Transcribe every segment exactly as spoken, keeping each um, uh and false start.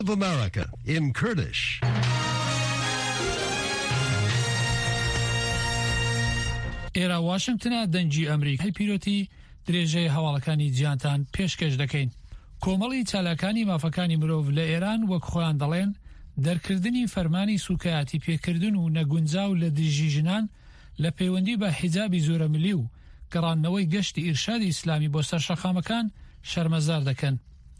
of America in Kurdish. ئێرە واشنگتنە دەنگی ئەمریکای پیرۆتی درێژەی هەواڵەکانی جیهانتان پێشکەش دەکەین. کۆمەڵی چالاکانی مافەکانی مرۆڤ لە ئێران وەک خۆیان دەڵێن دەرکردنی فەرمانی سوکایەتی پێکردن و نەگونجاو لە دژی ژنان لە پەیوەندی بە حیجابی زۆرە ملی و گەڕانەوەی گەشتی ئیرشادی ئیسلامی بۆ سەرشەخامەکان شەرمەزار دەکەن.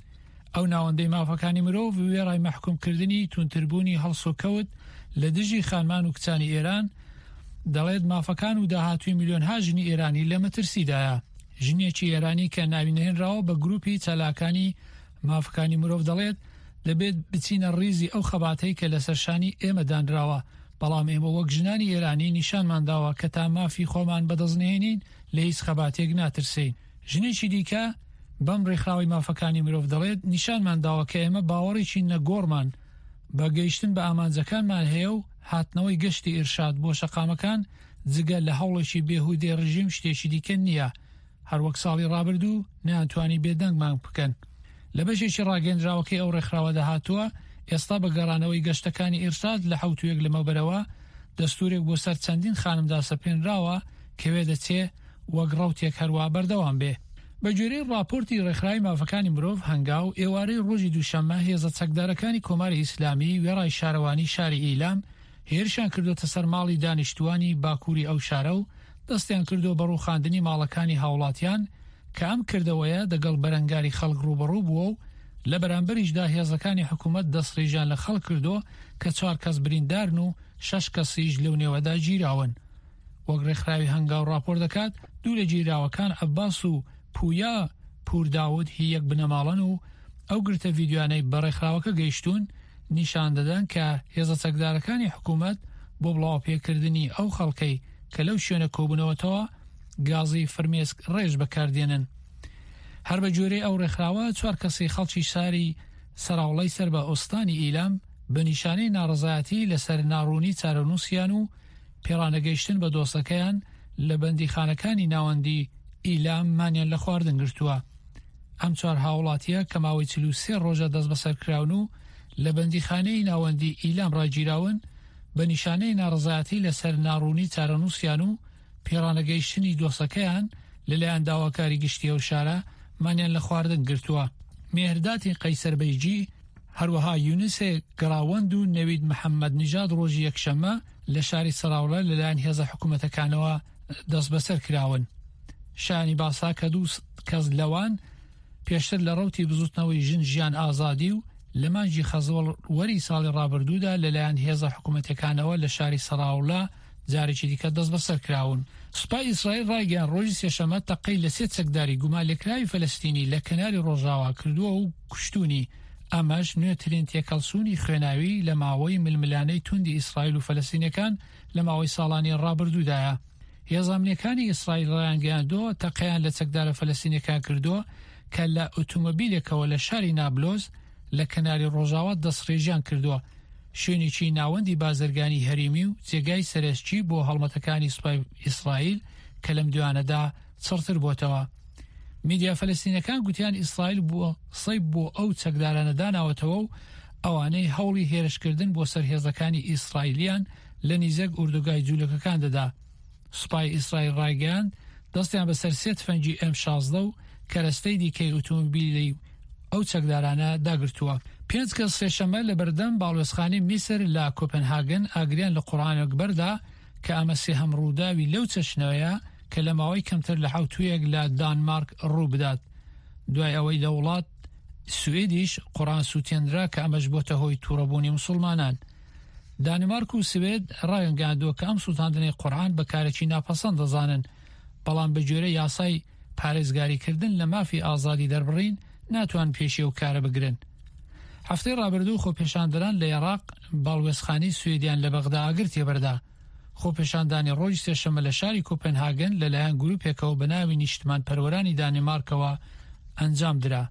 ئەو ناوەندەی مافەکانی مرۆڤ وێڕای مەحکومکردنی تونتربوونی هەڵسوکەوت لە دژی خانمان و کچانی ئێران دەڵێت مافەکان و داهاتوی میلیۆنها ژنی ئێرانی لە مەترسیدایە. ژنێکی ئێرانی کە ناوی نهێنراوە بە گروپی چالاکانی مافەکانی مرۆڤ دەڵێت دەبێت بچینە ڕیزی ئەو خەباتەی کە لە سەرشانی ئێمە دانراوە، بەڵام ئێمە وەک ژنانی ئێرانی نیشانمانداوە کە تا مافی خۆمان بەدەستنێنین لە هیچ خەباتێک ناترسین. ژنێکی دیکە بەم ڕێکخراوەی مافەکانی مرۆڤ دەڵێت نیشانمانداوە کە ئێمە باوەڕێکی نەگۆڕمان بە گەیشتن بە ئامانجەکانمان هەیە و هاتنەوەی گەشتی ئیرشاد بۆ شەقامەکان جگە لە هەوڵێکی بێهودێ ڕژیم شتێکی دیکە نییە. هەروەک ساڵی ڕابردوو نەیانتوانی بێدەنگمان بکەن. لە بەشێکی ڕاگەندراوەکەی ئەو ڕێکخراوە داهاتووە ئێستا بە گەڕانەوەی گەشتەکانی ئیرشاد لە حوت و یەک لەمەوبەرەوە دەستورێک بۆ سەر چەندین خانمدا سەپێنراوە کەوێ دەچێ وەک ڕەوتێک هەروە بەردەوام بێ. بە گوێرەی راپۆرتی ڕێکخراوی مافەکانی مرۆڤ هەنگاو ئێوارەی ڕۆژی دووشەممە هێزە چەکدارەکانی کۆماری ئیسلامی وێڕای شارەوانی شاری ئیلام هێرشیان کردوتە سەر ماڵی دانیشتوانی باکووری ئەو شارە و دەستیان کردو بە ڕووخاندنی ماڵەکانی هاوڵاتیان کە ئەم کردەوەیە دەگەڵ بەرەنگاری خەڵک ڕوبەڕوو بووە و لە بەرامبەریشدا هێزەکانی حکوومەت دەستڕێژیان لە خەڵک کردو کە چوار کەس بریندارن و شەش کەسیش لەو نێوەدا گیراون. وەک ڕێکخراوی هەنگاو راپۆر دەکات دوو لە گیراوەکان عەباس و پویا پورداود هی یەک بنەماڵن و ئەو گرتە ڤیدیۆانەی بە ڕێکخراوەکە گەیشتون نیشان دەدەن کە هێزە چەکدارەکانی حکوومەت بۆ بڵاوپێکردنی ئەو خەڵکەی کە لەو شوێنە کۆبوونەوەتەوە گازی فرمێسک ڕێژ بەکاردێنن. هەر بە جۆرەی ئەو ڕێکخراوە چوار کەسی خەڵکی شاری سەراوڵەی سەر بە ئۆستانی ئیلام بە نیشانەی ناڕزایەتی لەسەر ناڕوونی چارەنووسیان و پێڕانەگەیشتن بە دۆستەکەیان لە بەندیخانەکانی ناوەندی ئیلام مانیان لە خواردن گرتووە. ئەم چوار هاوڵاتیە کە ماوەی چل و سێ ڕۆژە دەست بەسەرکراون و لە بەندیخانەی ناوەندی ئیلام ڕاگیراون بە نیشانەی ناڕزایەتی لەسەر ناڕوونی چارەنووسیان و پێڕانەگەیشتنی دۆستەکەیان لەلایەن داواکاری گشتی ئەو شارە مانیان لە خواردن گرتووە. مێرداتی قەیسەر بەیجی هەروەها یونسێ گەڕاوەند و نەوید محەممەد نژاد ڕۆژی یەکشەممە لە شاری سەراوڵە لەلایەن هێزە حکوومەتەکانەوە دەست بەسەر کراون. شانی باسا کە دوو کەس لەوان پێشتر لە ڕەوتی بزوتنەوەی ژن ژیان ئازادی و لە مانجی خەزوەڵ وەری ساڵی ڕابردوودا لەلایەن هێزە حکوومەتەکانەوە لە شاری سەراوڵە جارێکی دیکە دەست بەسەر کراون. سوپای ئیسرائیل ڕایگەیان ڕۆژی سێشەممە تەقەی لە سێ چەکداری گومان لێکراوی فەلەستینی لە کەناری ڕۆژاوا کردووە و کوشتونی. ئەمەش نوێترین تێکەڵچوونی خوێناوی لە ماوەی ململانەی توندی ئیسرائیل و فەلەستینەکان لە ماوەی ساڵانی ڕابردوودایە. هێزامنیەکانی ئیسرائیل ڕایانگەیاندۆ تەقەیان لە چەکدارە فەلەستینەکان کردووە کە لە ئۆتۆمۆبیلێکەوە لە شاری نابلۆز لە کەناری ڕۆژاوا دەستڕێژیان کردووە، شوێنێکی ناوەندی بازرگانی هەریمی و جێگای سەرەکی بۆ هەڵمەتەکانی سوپای ئیسرائیل کە لەم دوانەدا چڕتر بۆتەوە. میدیا فەلەستینەکان گوتیان ئیسرائیل بووە سەیب بۆ ئەو چەکدارانە داناوەتەوە و ئەوانەی هەوڵی هێرشکردن بۆ سەرهێزەکانی ئیسرائیلیان لە نیزەک ئوردوگای جوولەکەکان دەدا. سوپای ئیسرائیل ڕایگەیان دەستیان بەسەر سێ تفەنگی ئێم شازدە و کەرەستەی دیکەی ئۆتۆمۆبیلی ئەو چەکدارانە داگرتووە. پێنج کەس سێشەممە لە بەردەم باڵوێزخانەی میسر لە کۆپنهاگن ئاگریان لە قورئانەکبەردا کە ئەمە سێهەم ڕووداوی لەو چەشنەوەیە کە لە ماوەی کەمتر لە حوتویەک لە دانمارک ڕوو بدات. دوای ئەوەی لە وڵات سوێدیش قورئان سووتێنرا کە ئەمەش بۆتە هۆی تووڕەبوونی مسلمانان. دانمارک و سوێد ڕایانگەاندووە کە ئەم سووتاندنەی قورئان بەکارێکی ناپەسەند دەزانن، بەڵام بە جۆرە یاسای پارێزگاریکردن لە مافی ئازادی دەربڕین ناتوان پێشی و کارە بگرن. هەفتەی ڕابردوو خۆپێشاندەران لە عێراق باڵوێزخانەی سوێدیان لە بەغدا ئاگر تێبەردا. خۆپێشاندانی ڕۆژی سێشەممە لە شاری کۆپنهاگن لەلایەن گروپێکەوە بە ناوی نیشتمان پەروەرانی دانمارکەوە ئەنجام درا.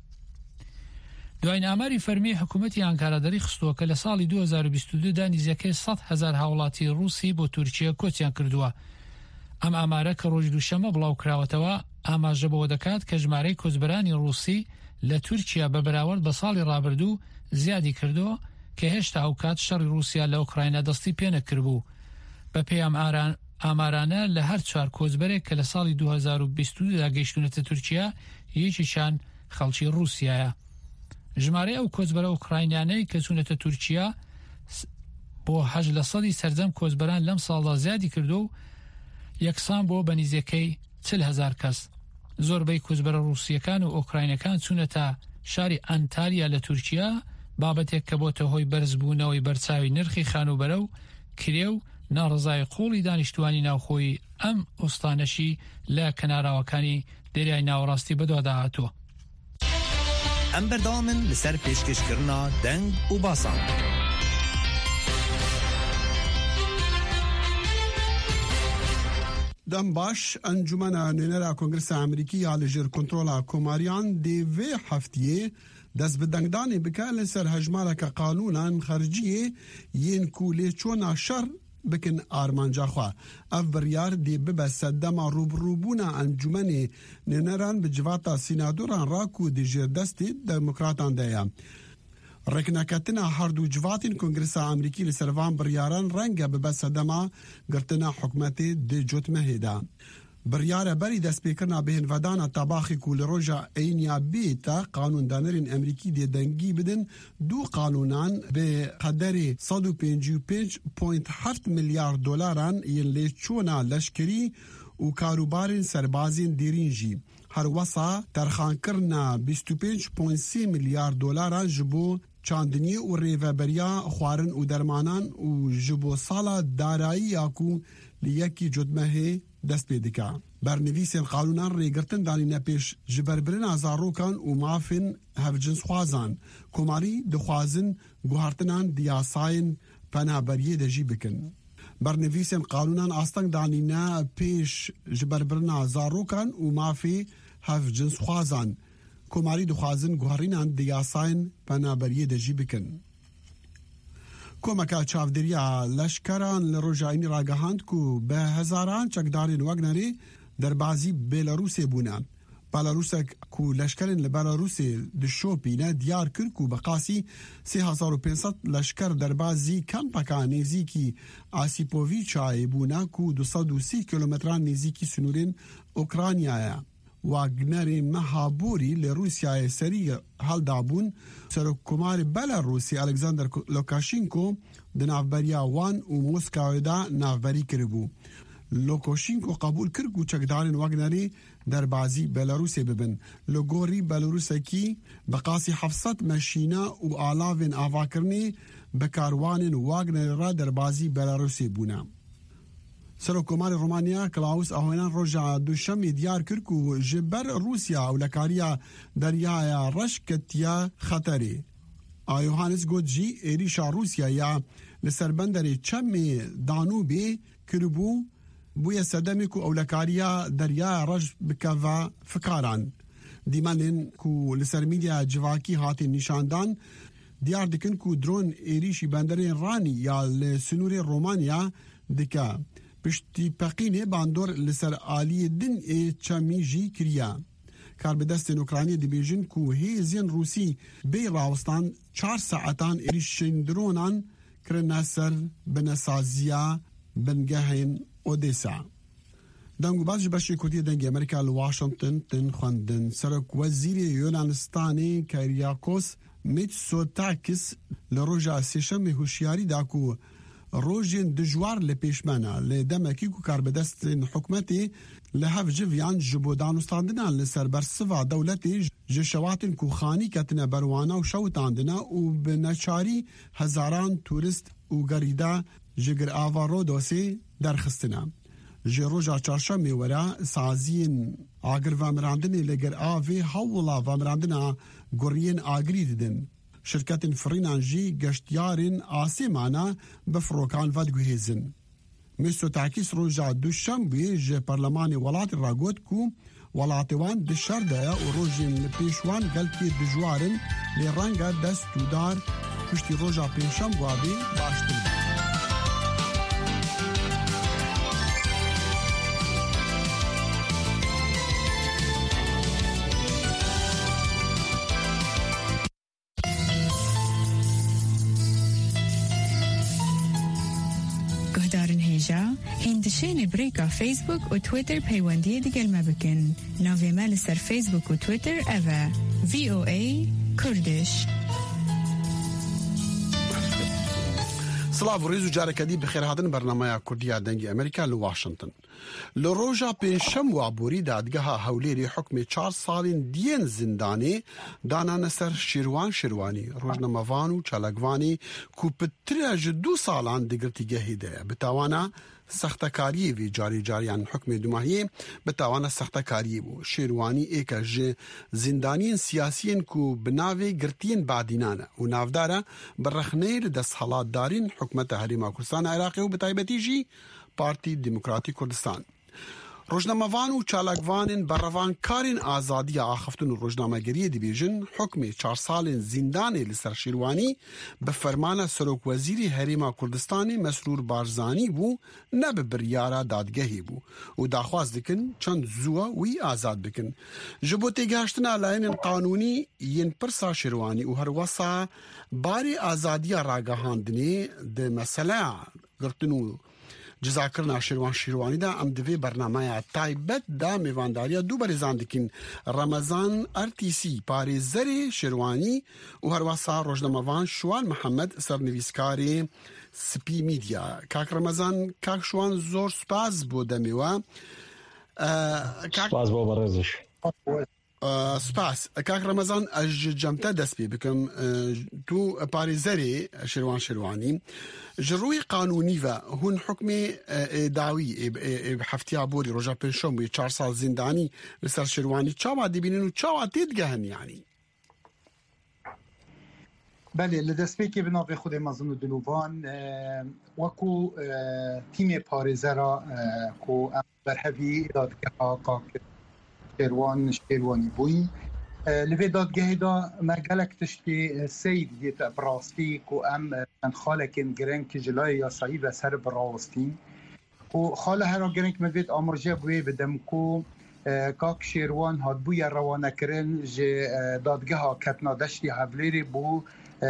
دوای ئاماری فەرمی حکوومەتی ئەنکارادەری خستووە کە لە ساڵی دوو هەزار و بیست و دوو دا نزیکەی سەد هەزار هاوڵاتی ڕووسی بۆ تورکیا کۆچیان کردووە. ئەم ئامارە کە ڕۆژی دووشەممە بڵاو کراوەتەوە ئاماژە بەوە دەکات کە ژمارەی کۆچبەرانی ڕووسی لە تورکیا بە بەراورد بە ساڵی ڕابردوو زیادی کردو کە هێشتا ئەو کات شەڕی رووسیا لە ئوکراینە دەستی پێ نەکردبوو. بە پێیام ئامارانە لە هەر چوار کۆچبەرێک کە لە ساڵی دوو هەزار و بیست و دوودا گەیشتونەتە تورکیا یەکێکیان خەڵکی رووسیایە. ژمارەی ئەو کۆچبەرە ئوکراینیانەی کە چوونەتە تورکیا بۆ هەژد لە سەدی سەرجەم کۆچبەران لەم ساڵدا زیادی کردو و یەکسان بۆ بەنیزەکەی چل هەزار کەس. زۆربەی کۆچبەرە رووسیەکان و ئۆکراینەکان چوونەتە شاری ئەنتالیا لە تورکیا، بابەتێک کە بۆتە هۆی بەرزبوونەوەی بەرچاوی نرخی خانوبەرە و کرێ و ناڕزای قۆڵی دانیشتوانی ناوخۆی ئەم ئوستانەشی لە کەناراوەکانی دەریای ناوەڕاستی بەدوادە هاتووە. ئەم بەردەوامن لەسەر پێشکەشکردنا دەنگ و باسان. دەم باش ئەنجومەنە نوێنەرا کۆنگرسا ئەمریکی یا لەژێر کۆنترۆلا کۆماریان دێڤێ هەفتیە دەست بە دەنگدانی بکە لەسەر هەژمارەکە قانونان خەرجیە یەن کو لێچۆنا شەڕ بکن ئارمانجاخوا. ئەف بڕیار دێ ببە سەردەما ڕوبڕووبوونا ئەنجومەنێ نوێنەران bi civata sînadûran rak û di jêrdestê demokratan de ye. Rêkneketina herdû civatên Kongresa Amerîkî li ser van biryaran renge bibe sedema girtina hikûmetê di cotmehê de. Biryara berî destpêkirina bêhnvedana tabaxê ku li roja Eyniya bê te qanûndanerên Amerîkî dê dengî bidin du qanûnan bi qederê sed û pêncî û pênc point heft milyar dolaran yên lêçûna leşkerî û karûbarên serbazên dêrîn jî. Her wesa terxankirina bîst û pênc point sê milyar dolaran ji bo çandiniyê û rêveberiya xwarin û dermanan û ji bo sala darayiya ku li yekî cotmehê dest pê dike. Bernivîsên qanûnan rêgirtin danîne pêş ji berbirina zarokan û mafên hevcinsxwazan. Komarî dixwazin guhartinan di yasayên penaberiyê de jî bikin. Bernivîsên qanûnan asteng danîne pêş ji berbirina zarokan û mafê hevcinsxwazan. Komarî dixwazin guharînan di yasayên penaberiyê de jî bikin. Komeka çavdêriya leşkeran li Rojayînê ragihand ku bi hezaran çekdarên Wagnerê derbasî Belarusê bûne. Belarusek ku leşkerên li Belarusê dişopîne diyar kir ku bi qasî sê hezar û pênc sed leşker derbasî kempeka nêzîkî Asipovîçayê bûne ku du sed û sî kilometran nêzîkî sunûrên Ukraynayê. Wagnerê meha borî li Rûsyayê serî heldabûn, Serokkomarê Belarusê Alexander Lukashenko di navberiya wan û Moskawê de navberî kiribû. Lukashenko qebûl kir ku çekdarên Wagnerê derbasî Belarusê bibin. Li gorî Belarusekî bi qasî heft sed meşîna û alavên avakirinê bi karwanên Wagnerê re derbasî Belarusê bûne. Serokkomarê Romanya Klaus Ahwenan roja duşemê diyar kir ku ji ber Rûsya ewlekariya deryaya reş ketiye xeterê. A Yohannes got jî êrîşa Rûsyaya li ser benderê çemê Danûbê kiribû bûye sedemê ku ewlekariya deryaya reş bikeve fikaran. Dîmenên ku li ser mîdya civakî hatên nîşandan diyar dikin ku dron êrîşî benderên Ranî ya li sunûrê Romanya dike. Piştî peqînê bandor li ser aliyê din ê çemî jî kiriye. Karbidestên Ukraynayê dibêjin ku hêzên Rûsî bê rawestan çar saetan êrişên dronan kirine ser binesaziya bingehên Odessa. Deng û baz ji beşê Kurdî dengê Amerîka li Washington tin xwendin. Serokwezîrê Yunanistanê Kyriakos Mitsotakis li roja sêşemê hişyarî da ku rojên dijwar li pêşmena li demekî ku karbidestên hikûmetê li hev civiyan ji bo danûstandinan li ser bersiva dewletê ji şewatên ku xanî ketine berwana û şewitandine û bi neçarî hezaran turist û gerîda ji girava Rodosê derxistine. Ji roja çarşemê were saziyên agir vemirandinê li giravê hewla vemirandina guriyên agirî didin. Şirketên firînan jî geştyarên asêmana bi firokan vediguhêzin. Mitsotakis roja duşembê ji Parlemanê welatê re got ku welatê wan di şer de ye û rojên li pêş wan gelkî dijwar in lê renge destûdar piştî roja pênşemva bê baştir be. بهدارن هیجا هندشین بریکا فیسبوک و تویتر پیوندی دیگل ما بکن. ناوی ما لسر فیسبوک و تویتر اوه وی او ای کردش. سلاف وريزو جاركدي بخير هادن برنامج كردية دنجي أمريكا لواشنطن. لروجا بينشم وعبوري دادگاه هوليري حكم چار سالين دين زنداني دانا نسر شيروان شيرواني روجنا مفانو چالگواني كو بترج دو سالان دگرتي گهيده بتاوانا سختکاری وی جاری جاریان حکم دماهی بتاوانا سختکاری بو شیروانی ایک ج زندانین سیاسیین کو بناوی گرتین بعدینانه و نافداره برخنیر دست حالات دارین حکمت هریما کردستان عراقی و بتایبتی جی پارتی دموکراتی کردستان روزنامه‌وان و چالاکوانین بروان کارین آزادی آخفتن و روزنامه‌گری دیویژن حکم چهار سال زندان لسر شیروانی به فرمان سروک وزیری هریما کردستانی مسرور بارزانی بو نه به بریارا دادگهی بو و داخواست دکن چند زوا وی آزاد بکن جبو تیگهشتنا لاین قانونی ین پرسا شیروانی و هر وسا باری آزادی راگهاندنی ده مسئله گرتنو جزا کرنا شیروان شیروانی دا ام دوی برنامه تایبت دا میوانداریا دو بریزان دکین رمضان ارتیسی پاری زری شیروانی و هر واسا روزنامه‌وان شوان محمد سرنویسکاری سپی میدیا کاک رمضان کاک شوان زور سپاس بو دمیوا سپاس بو برزش سپاس کاک رمضان اج جمتا دست بی بکم تو پاری زری شیروان شیروانی جروی قانونی و هون حکم داوی بحفتیا بوری رجا پنشم و چهار سال زندانی لسر شیروانی چاوا دیبینن و چاوا تیدگهن یعنی بله لدست که بناوی خود مزون دلوبان وکو تیم پارزه را کو برهوی دادگاه کاک شیروان شیروانی بوی لوی دادگاه دا مگلک تشتی سید دیت براستی کو ام خالکن گرنگ که جلای یاسایی و سر براستی کو خاله هر گرنگ مدوید آمرجه بوی بدم کو کاک شیروان هاد بوی روانه کرن جه دادگاه کتنا دشتی حولیری بو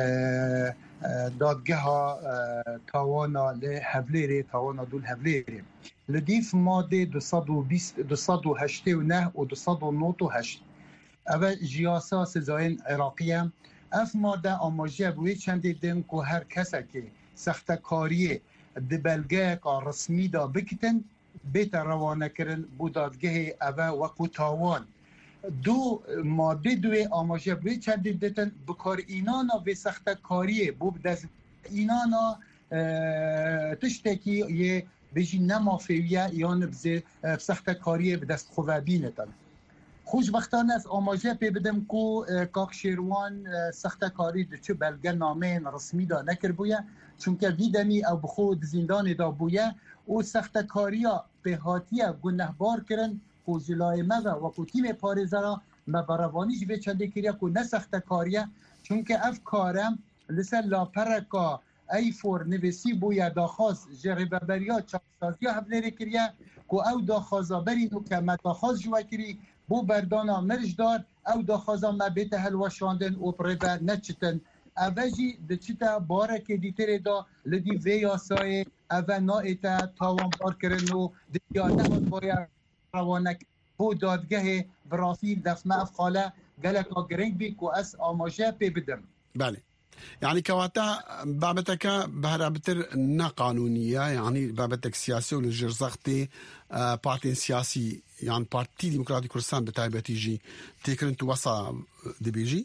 دادگاه تاوانا لحولیری تاوانا دول حولیری لدیف ماده دوصد و هشت و نه و دوصد و نود و هشت اول جیاسا سزاین عراقیه اف ماده آماجه بوی چندی دن که هر کسی که سختکاری دبلگه که رسمی دا بکتن بیت روانه کرن بودادگه اول وکو تاوان دو ماده دوی آماجه بوی چندی دن بکار اینانا و سختکاری بود دست اینانا تشتکی یه بجی نمافیویه یا نبزه سختکاری به دست خوابینتن خوشبختانه از آماجه پی بدم کو کاک شیروان سختکاری دو چه بلگه نامه رسمی دا نکر بویه چونکه ویدمی او بخود زندان دا بویه او سختکاری به هاتیه گنهبار کرن کو جلای مغه و کو تیم پارزه را مبروانیش به چنده کریه کو نه سختکاریه چونکه اف کارم لسه لاپرکا ای فور نویسی بویه داخواست جرببریا چاکسازی حوله کریه کو او داخوازا برینو که مداخواست جوه کری بو بردانا مرج دار او داخوازا ما بیت هلوشاندن و پریبر نچتن اوجی دچتا بارک دیتر دا لدی ویاسای او نایتا تاوان بار کرن و دیانه باید روانک بو دادگه براسیل دفمه افخاله گلکا گرنگ بی که از آماجه پی بدم بله يعني كواتا بابتك بهرابتر نا قانونية يعني بابتك سياسي ولجرزختي بارتين سياسي يعني بارتي ديمقراطي كردستان بتايبتي جي تيكرن توصى دبيجي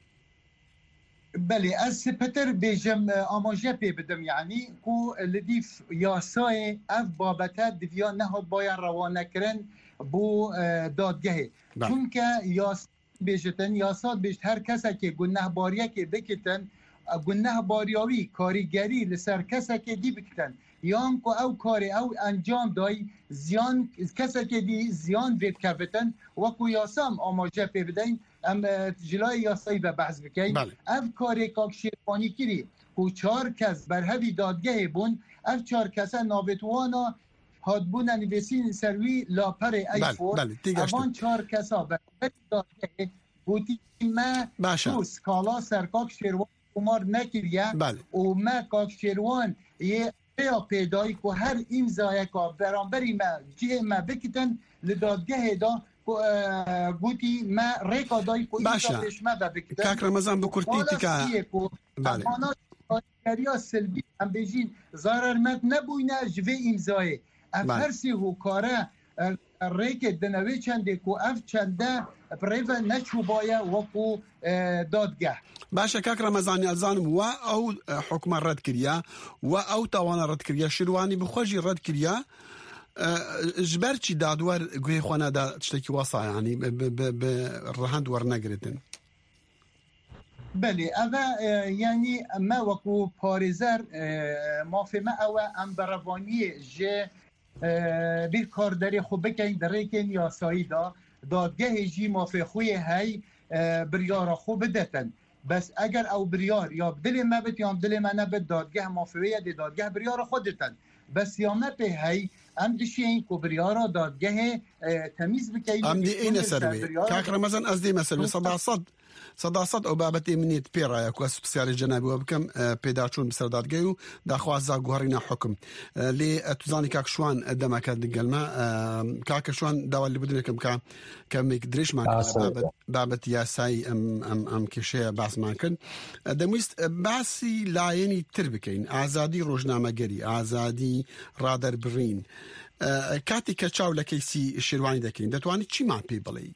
بله از پتر بیجم آماجه پی بدم یعنی کو لدیف یاسای اف بابته دویا نهاد باید روانه کرن بو دادگه چون که یاس بیجتن یاساد بیجت هر کسی که گناه باریه که بکتن گناه باریاوی کاریگری لسر کسی که دی بکتن یان کو او کاری او انجام دای زیان کسی که دی زیان وید کفتن و کو یاسام آماجه پی بدین ام جلای یاسایی به بحث بکین اف کاری کاک شیروانی کری کو چار کس بر هوی دادگه بون اف چار کس ناوتوانا هادبون نویسین سروی لاپر ای فور اوان چار کسا بر هوی دادگه بودی ما توس کالا سر کاک شیروان کمار نکریه و ما کاک شیروان یه یا پیدایی که هر امضای که برانبری ما جه ما بکتن لدادگه دا گوتی ما ریکا دایی که باشا کاک رمضان بکرتی تیکا بله کاریا سلبی هم بجین ضررمت نبوینه جوه امضای افرسی هو کاره ریک دنوی چنده که اف چنده پریو نچوبایه وکو دادگه باشا کاک رمضانی الزانم و او حکم رد کریا و او تاوان رد کریا شروانی بخوجی رد کریا جبرچی دادوار گوی خوانا دا تشتکی واسا يعني بالرهند ورنقرتن بله اوه یعنی ما وکو پارزر ما فیما اوه ام بروانی جه بیر کارداری خوب بکن در ریکن یاسایی دا دادگه جی ما فی خوی های بریار خوب بدتن بس اگر او بریار یا بدل ما بت یا بدل ما نبت دادگه ما فیه دی دادگه بریار خودتن بس یا ما پی های ام دشین کو بریار دادگه تمیز بکن ام دی این سروی کاک رمضان از دی مسئله صدا صد صدا صد او بابت امنیت پیرا کو سپسیال جنابی وبکم پیداچون بسردادگی و داخواز زاگوهرینا حکم لی تزانی کاک شوان دمک دگلما کاک شوان داول اللي بدنا كم كا كم يقدرش ما بابت بابت ياساي ام ام ام كشي باس ما كن دمست باسي لايني تربكين ازادي روجنامه‌گری ازادي رادر برين کاتی کچاو لکیسی شیروانی دکین دتوانی چی ما پی بلی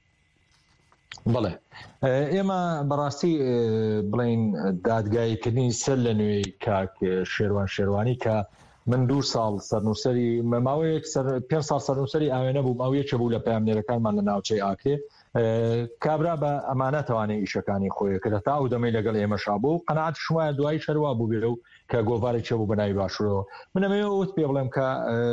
بەڵێ ئێمە بەڕاستی بڵین دادگایکردنی سەر لە نوێی کاک شێروان شێروانی کە من دوو ساڵ سەرنووسەری ماوەیەک پێنج ساڵ سەرنووسەری ئاوێنە بوو ماوەیەکە بوو لە پەیامنێرەکانمان لە ناوچەی ئاکرێ کابرا بە ئەمانە توانێت ئیشەکانی خۆی کرد تا ئەو دەمەی لەگەڵ ئێمەشا بوو قەناعەت شوایە دوایی شەروا بوو بێرە و کە گۆڤارێک بوو بە ناوی باشوورەوە من ئەمەوێت ئەوت پێ بڵێم کە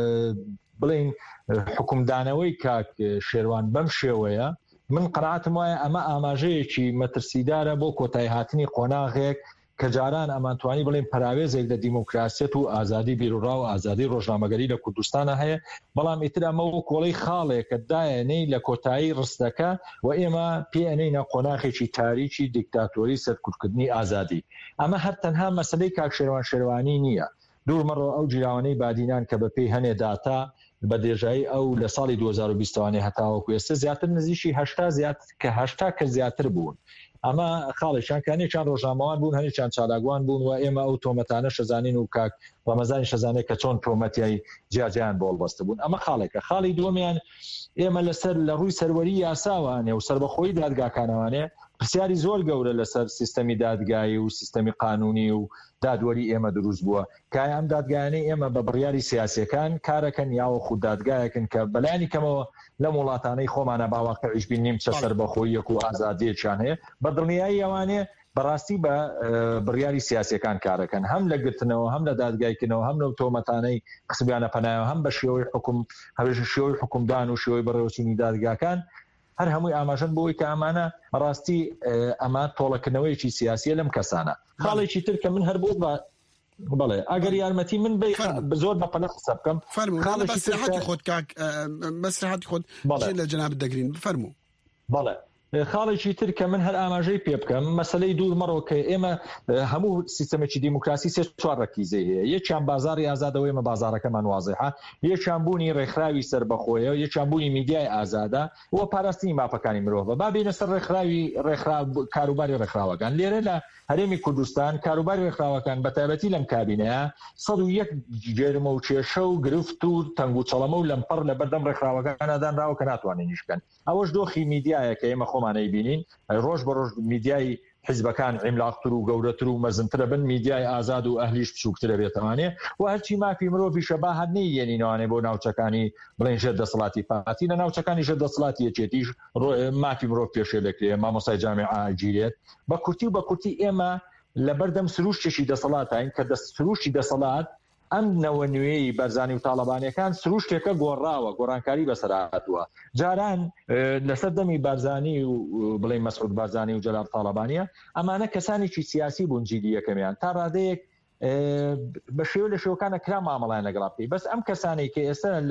بڵین حکومدانەوەی کاک شێروان بەم شێوەیە من قەناعەتم وایە ئەمە ئاماژەیەکی مەترسیدارە بۆ کۆتایی هاتنی قۆناغێک کە جاران ئەمانتوانی بڵێن پراوێزێک لە دیموکراسیەت و ئازادی بیرروڕا و ئازادی ڕۆژنامەگەری لە کوردستانە هەیە بەڵام ئیتر ئەمە وە کۆڵەی خاڵێک کە دایەنەی لە کۆتایی ڕستەکە و ئێمە پێئەنەینە قۆناغێکی تاریکی دیکتاتۆری سەرکوتکردنی ئازادی ئەمە هەر تەنها مەسلەی کاک شێروان شێروانی نییە دوورمەڕۆ ئەو جیراوانەی بادینان کە بەپێی هەنێ داتا بە دێژایی ئەو لە ساڵی دوو هەزار و بیستوانێ هەتاوەکو ئێستا زیاتر نزیشی هەشتا زیات کە هەشتا کە زیاتر بوون ئەمە خاڵێکیان کانێکیان ڕۆژنامەوان بوون هەنێکیان چالاکوان بوون و ئێمە ئەو تۆمەتانە شەزانین و کاک ڕەمەزانی شەزانێت کە چۆن تۆمەتیای جیاجیان بۆڵ بەستە بوون ئەمە خاڵێکە خاڵی دووەمیان ئێمە لەسەر لە ڕووی سەروەری یاساوانێ و سەربەخۆیی دادگاکانەوانێ پرسیاری زۆر گەورە لەسەر سیستەمی دادگایی و سیستەمی قانونی و دادوەری ئێمە دروست بووە کای ئەم دادگایانەی ئێمە بە بڕیاری سیاسیەکان کارەکەن یاوە خود دادگایەکن کە بەلایانی کەمەوە لە وڵاتانەی خۆمانە باواقعیش بینیم چە سەربەخۆییەک و ئازادیەکیان هەیە بە دڵنیایی ئەوانێ بەڕاستی بە بڕیاری سیاسیەکان کارەکەن هەم لە گرتنەوە هەم لە دادگایکردنەوە هەم لەو تۆمەتانەی قسەبیانە پەنایەوە هەم بە شێوەی حکوم هەوێژ شێوەی حکومدان و شێوەی بەڕێوەچوونی دادگاکان هەر هەمووی ئاماژەن بۆی کە ئەمانە ڕاستی ئەمە تۆڵەکردنەوەیەکی سیاسیە لەم کەسانە خاڵێکی تر کە من هەر بۆ بە بەڵێ ئەگەر یارمەتی من زۆر بەپەلە قسە بکەم بەسرحەتی خۆت کاک بەسرحەتی خۆت لە جەنابەت دەگرین بفەرموو بەڵێ خاڵێکی تر کە من هەر ئاماژەی پێ بکەم مەسلەی دوورمەڕۆ کە ئێمە هەموو سیستەمێکی دیموکراسی سێ چوار ڕەکیزەی هەیە یەکیان بازاری ئازادەوە ئێمە بازارەکەمان وازیحە یەکیان بوونی ڕێکخراوی سەربەخۆیە یەکیان بوونی میدیای ئازادە و پاراستنی ماپەکانی مرۆڤە با بینە سەر ڕێکخراوی ڕێکخرا کاروباری ڕێکخراوەکان لێرە لە هەرێمی کوردستان کاروباری ڕێکخراوەکان بە تایبەتی لەم کابینەیە سەد و یەک جێرمە و کێشە و گرفت و تەنگ و چەڵەمە و لەمپەڕ لە بەردەم ڕێکخراوەکانەدانراوە کە ناتوانین نیشکەن ئەوەش دۆخی میدیایە کە ئێمە خۆمانەی بینین ڕۆژ بە ڕۆژ میدیای حیزبەکان عیملاقتر و گەورەتر و مەزنترە بن میدیای ئازاد و ئەهلیش بچووکترە بێتەوانێ و هەرچی مافی مرۆڤی شەبا هەر نەیەنینەوانێ بۆ ناوچەکانی بڵێن ژێر دەسەڵاتی پارتی لە ناوچەکانی ژێر دەسەڵاتی یەکێتیش مافی مرۆڤ پێشێ دەکرێت مامۆستای جامعە گیرێت بە کورتی و بە کورتی ئێمە لە بەردەم سروشتێکی دەسەڵاتین کە سروشتی دەسەڵات ئەم نەوە نوێی بەرزانی و تاڵەبانیەکان سروشتێکە گۆڕاوە گۆڕانکاری بەسەرهاتووە جاران لەسەر دەمی بارزانی و بڵێ مەسعود بارزانی و جەلال تاڵەبانیە ئەمانە کەسانێکی سیاسی بوون جیلی یەکەمیان تا ڕادەیەک بە شێوە لە شێوەکانە کرا مامەڵیان لەگەڵا بکەی بەس ئەم کەسانێک کە ئێستا لە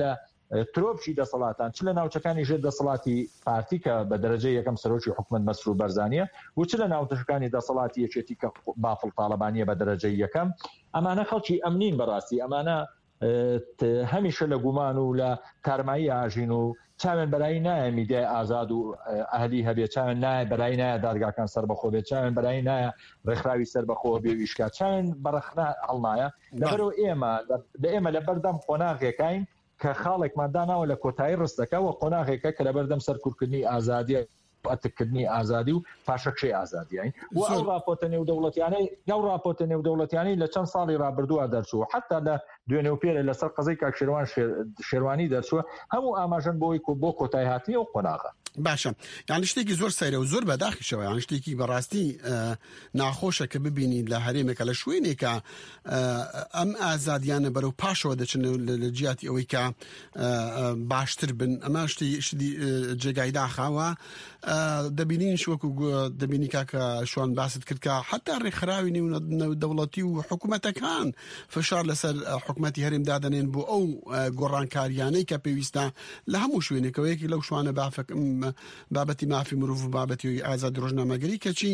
ترۆپشی دەسەڵاتان چ لە ناوچەکانی ژێر دەسەڵاتی پارتی کە بە دەرەجە یەکەم سەرۆکی حکومەت مەسرور بەرزانیە و چ لە ناوچەکانی دەسەڵاتی یەکێتی کە بافڵ تاالبانیە بە دەرەجە یەکەم ئەمانە خەڵکی ئەمنین بەڕاستی ئەمانە هەمیشە لە گومان و لە تارمایی ئاژین و چاوێن بەرایی نایە میدیای ئازاد و ئەهلی هەبێت چاوێن نایە بەرایی نایە دادگاکان سەربەخۆ بێت چاوێن بەرایی نایە ڕێکخراوی سەربەخۆ بێ ویشکات چاوێن بەڕەخنا هەڵنایە لەبەرەوە ئێمە لە ئێمە لە بەردەم قۆناغێکین کە خاڵێکمان داناوە لە کۆتایی ڕستەکە و قۆناغێکە کە لە بەردەم سەرکوورکردنی ئازادی ئەتکردنی ئازادی و پاشەکشەی ئازادیین و ئەو راپۆرتە نێودەوڵەتیانەی ناو راپۆرتە نێودەوڵەتیانی لە چەند ساڵی ڕابردووە دەرچووە حتا لە دوێنێ و پێرە لەسەر قەزەی کاک شێروان شێروانی دەرچووە هەموو ئاماژەن بۆی بۆ کۆتایی هاتنی و قۆناغە باشە یانی شتێکی زۆر سەیرە و زۆر بەداخیشەوە یان شتێکی بەڕاستی ناخۆشە کە ببینید لە هەرێمێکە لە شوێنێکە ئەم ئازادیانە بەرەو پاشەوە دەچن لە جیاتی ئەوەی کە باشتر بن ئەمە شتی شتی جێگای داخاوە دەبینین شوەکو دەبینی کاکە شوان باست کرد کە حتا ڕێکخراوی نێودەوڵەتی و حکوومەتەکان فشار لەسەر حکوومەتی هەرێم دادەنێن بۆ ئەو گۆڕانکاریانەی کە پێویستە لە هەموو شوێنێکەوەیەکی لەو شوانە بافک بابەتی مافی مرۆڤ و بابەتی ئازادی ڕۆژنامەگەری کەچی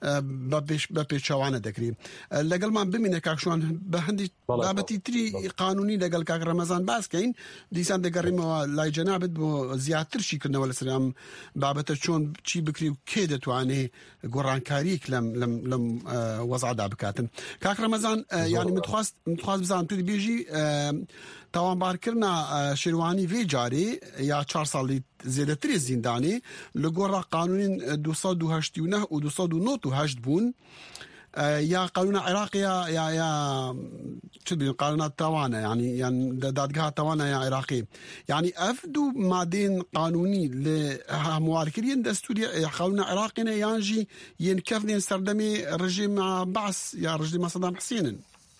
بە پێچەوانە دەکرێت لەگەڵمان بمینە کاکشوان بە هەندی بابەتی تری قانونی لەگەڵ کاک ڕەمەزان باسکەین دیسان دەگەڕێمەوە لای جەنابەت بۆ زیاترشی کردنەوە لەسەر ئەم بابەتە چۆن چی بکری و کێ دەتوانێت گۆڕانکاریەک لەم وەزعدا بکاتن کاک ڕەمەزان ینی متخواست بزانم تو بێژی تاوانبارکردنا شێروانی vê carê ya çar salî zêdetirê zîndanê li gora qanûnên du sed û heştî û neh û du sed û nod û heşt bûn ya qanûna Iraqê ya ya ya çi dibînin qanûna tawane yanî yan dadgeha tawane ya Iraqê yanî ev du madên qanûnî li hemwarkiriyên destûrî qanûna Iraqê ne yan jî yên kevnên serdemê rejîma Baas ya rejîma Saddam Husênin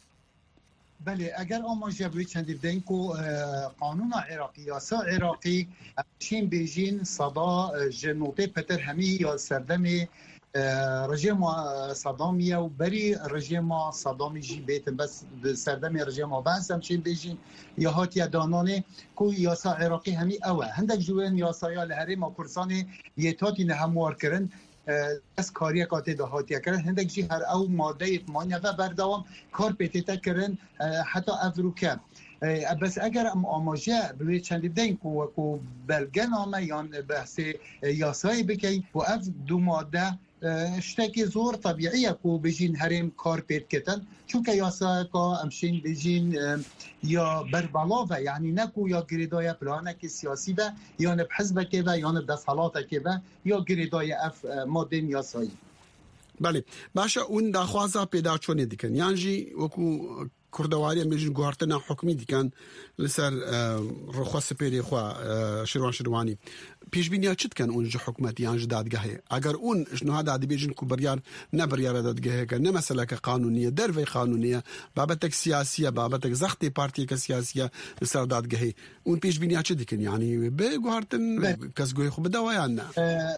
بله اگر آماجه بوی چندی بدهیم که قانون عراقی یاسا عراقی شین بیجین صدا جنوطه پتر همی یا سردم رژیم صدامیه و بری رژیم صدامی جی بیتن بس سردم رژیم بس هم شین بیجین یا هاتی دانانه که یاسا عراقی همی اوه هندک جوین یاسا یا لحریم و کرسان یتاتی نهموار کرن از کاری کاتی دهاتی کردن هندک جی هر او ماده مانیا و بردوام کار پیتیتا کردن حتی افروکه بس اگر ام آماجه بوی چندی بدین کو کو بلگن آمه یا بحث یاسایی بکی و اف دو ماده اشتکی زور طبیعیه کو بجین هریم کار پیت کتن چون که یاسا کا امشین بجین یا بربلاوه یعنی نکو یا گریدای پلانک سیاسی و یا نب حزب که و یا نب دستحالات که و یا گریدای اف مادن یاسایی بله باشه اون داخوازا پیدا چونه دیکن یعنی جی وکو کوردەواری ئەمێژین گواردنە حکومی دیکەن لەسەر ڕخوا سپێری خوا شێروان شێروانی پێشبینیا چ دکەن اونج حکومەتی یانج دادگەهەیە ئەگەر اون ژنوهادا دەبێژن کو بڕیار نەبڕیارە دادگەهەیەکە نە مەسەلەکە قانونیە دەرڤەی قانونیە بابەتێک سیاسیە بابەتێک زەختی پارتیەکە سیاسیە لەسەر دادگەهەی اون پێشبینیا چ دکەن یعنی بێ گواردن کەسگوی خو بدەوە یان نە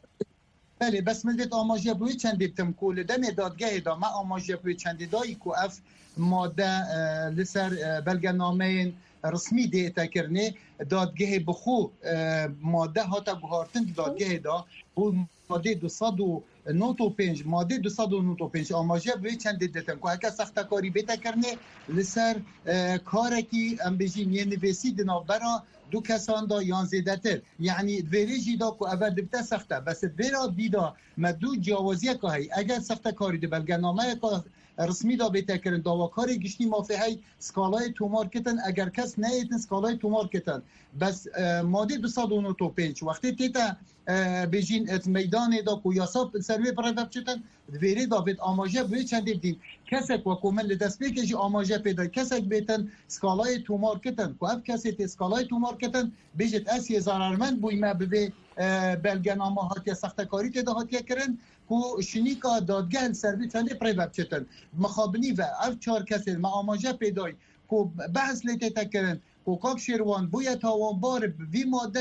بله بس ملت آماجه بوی چندی بتم کول دم دادگاه دا ما آماجه بوی چندی دایی کو اف ماده لسر بلگنامه رسمی دیتا کرنه دادگاه بخو ماده هاتا بهارتن دادگاه دا و ماده دو صد و نود و پنج ماده دو صد و نود و پنج آماجه بوی چندی دیتم که اگه سخت کاری بیتا کرنه لسر کارکی ام بجیم یه نویسی دناو برا دو کسان دا یان زیدتر یعنی دویریجی دا که اول دبته سخته بس دویرا دیدا مدو جاوازیه که هی اگر سخته کاری ده بلگنامه که رسمی دا بیتا کرن داواکاری گشتی مافیهی سکالای تومار کتن اگر کس نیتن سکالای تومار کتن بس ماده دو صد و نود و پنج وقتی تیتا بجین ات میدان دا که یاسا سروی پرایوت چتن دویری دا بیت آماجه بوی چندی بدیم کسک و کومن لدسپی که جی آماجه پیدا کسک بیتن سکالای تومار کتن که اف کسی تی سکالای تومار کتن بیجت اسی زرارمند بوی ما بوی بلگنامه هاتی سختکاری تیدا هاتی کرن کو شنیکا دادگاه سروی چندی پرایوت چتن مخابنی و اف چهار کسی ما آماجه پیدای کو بحث لیتی تکرن کو کاک شیروان بوی تاوان بار وی ماده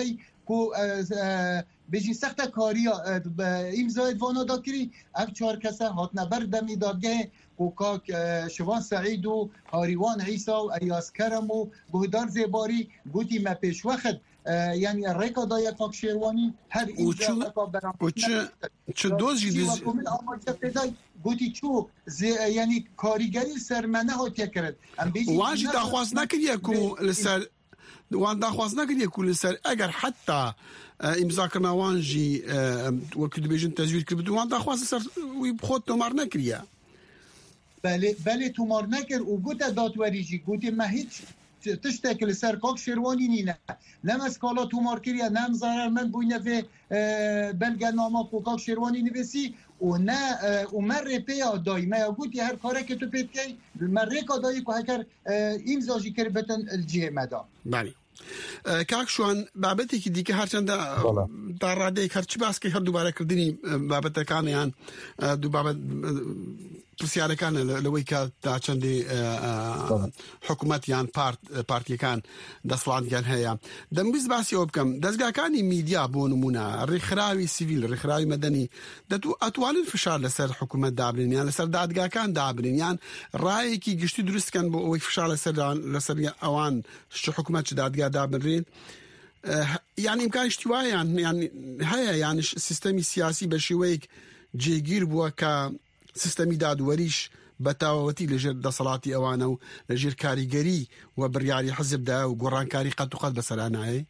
کو بيجي سخت كاريا امضاء وانا داكري اف چهار کسا هاتنا بر دمی دادگاه کوکاک شوان سعید و هاریوان عیسی و ایاس کرم و گهدار زیباری گوتی ما پیش وقت یعنی ریکا دای کاک شیروانی هر امضا رکا برام و چه چه دوزی دیز گوتی چو یعنی کاریگری سرمنه ها تیا کرد واجی داخواست نکریه کو لسر وان داخواست نکریه کو لسر اگر حتی امضا کردنوان جی وقتی بیشتر تزویر کرد وان داخواست سر وی خود تومار نکریه بله بله تومار نکر و گوته دادوری جی گوتی ما هیچ تشتكل سر كوك شيرواني نينا نمس كالا تومار كريا نم ضرر من بوينه في بلغ نامه كوك شيرواني نفسي ونا ومر بيا دايما يقول هر كاره که تو بيتكي المريكا داي كو هكر امزاجي كربتن الجهه مدا بله کاک شوان بابتی که دیگه هرچند در راده هر چی باس که هر دوباره کردنی بابت کانیان دو بابت پرسیاره کان لوی که تا چندی حکومت یان پارت پارتی کان دستلان کن هیا دم بیز باسی اوب کم دزگاه کانی میدیا بونمونا رخراوی سیویل رخراوی مدنی دتو اتوال الفشار لسر حکومت دابرین یان لسر دادگاه کان دابرین یان رای کی گشتی درست کن بو اوی فشار لسر لسر اوان شو حکومت دادگاه دابرین يعني إمكان اشتواء يعني يعني هيا يعني السيستم السياسي بشويك جيجير بوا كا سيستمي داد وريش بتاوتي لجر دصلاتي أوانو لجر كاريجري وبرياري حزب دا وقران كاري قد تقاد بسرانا هاي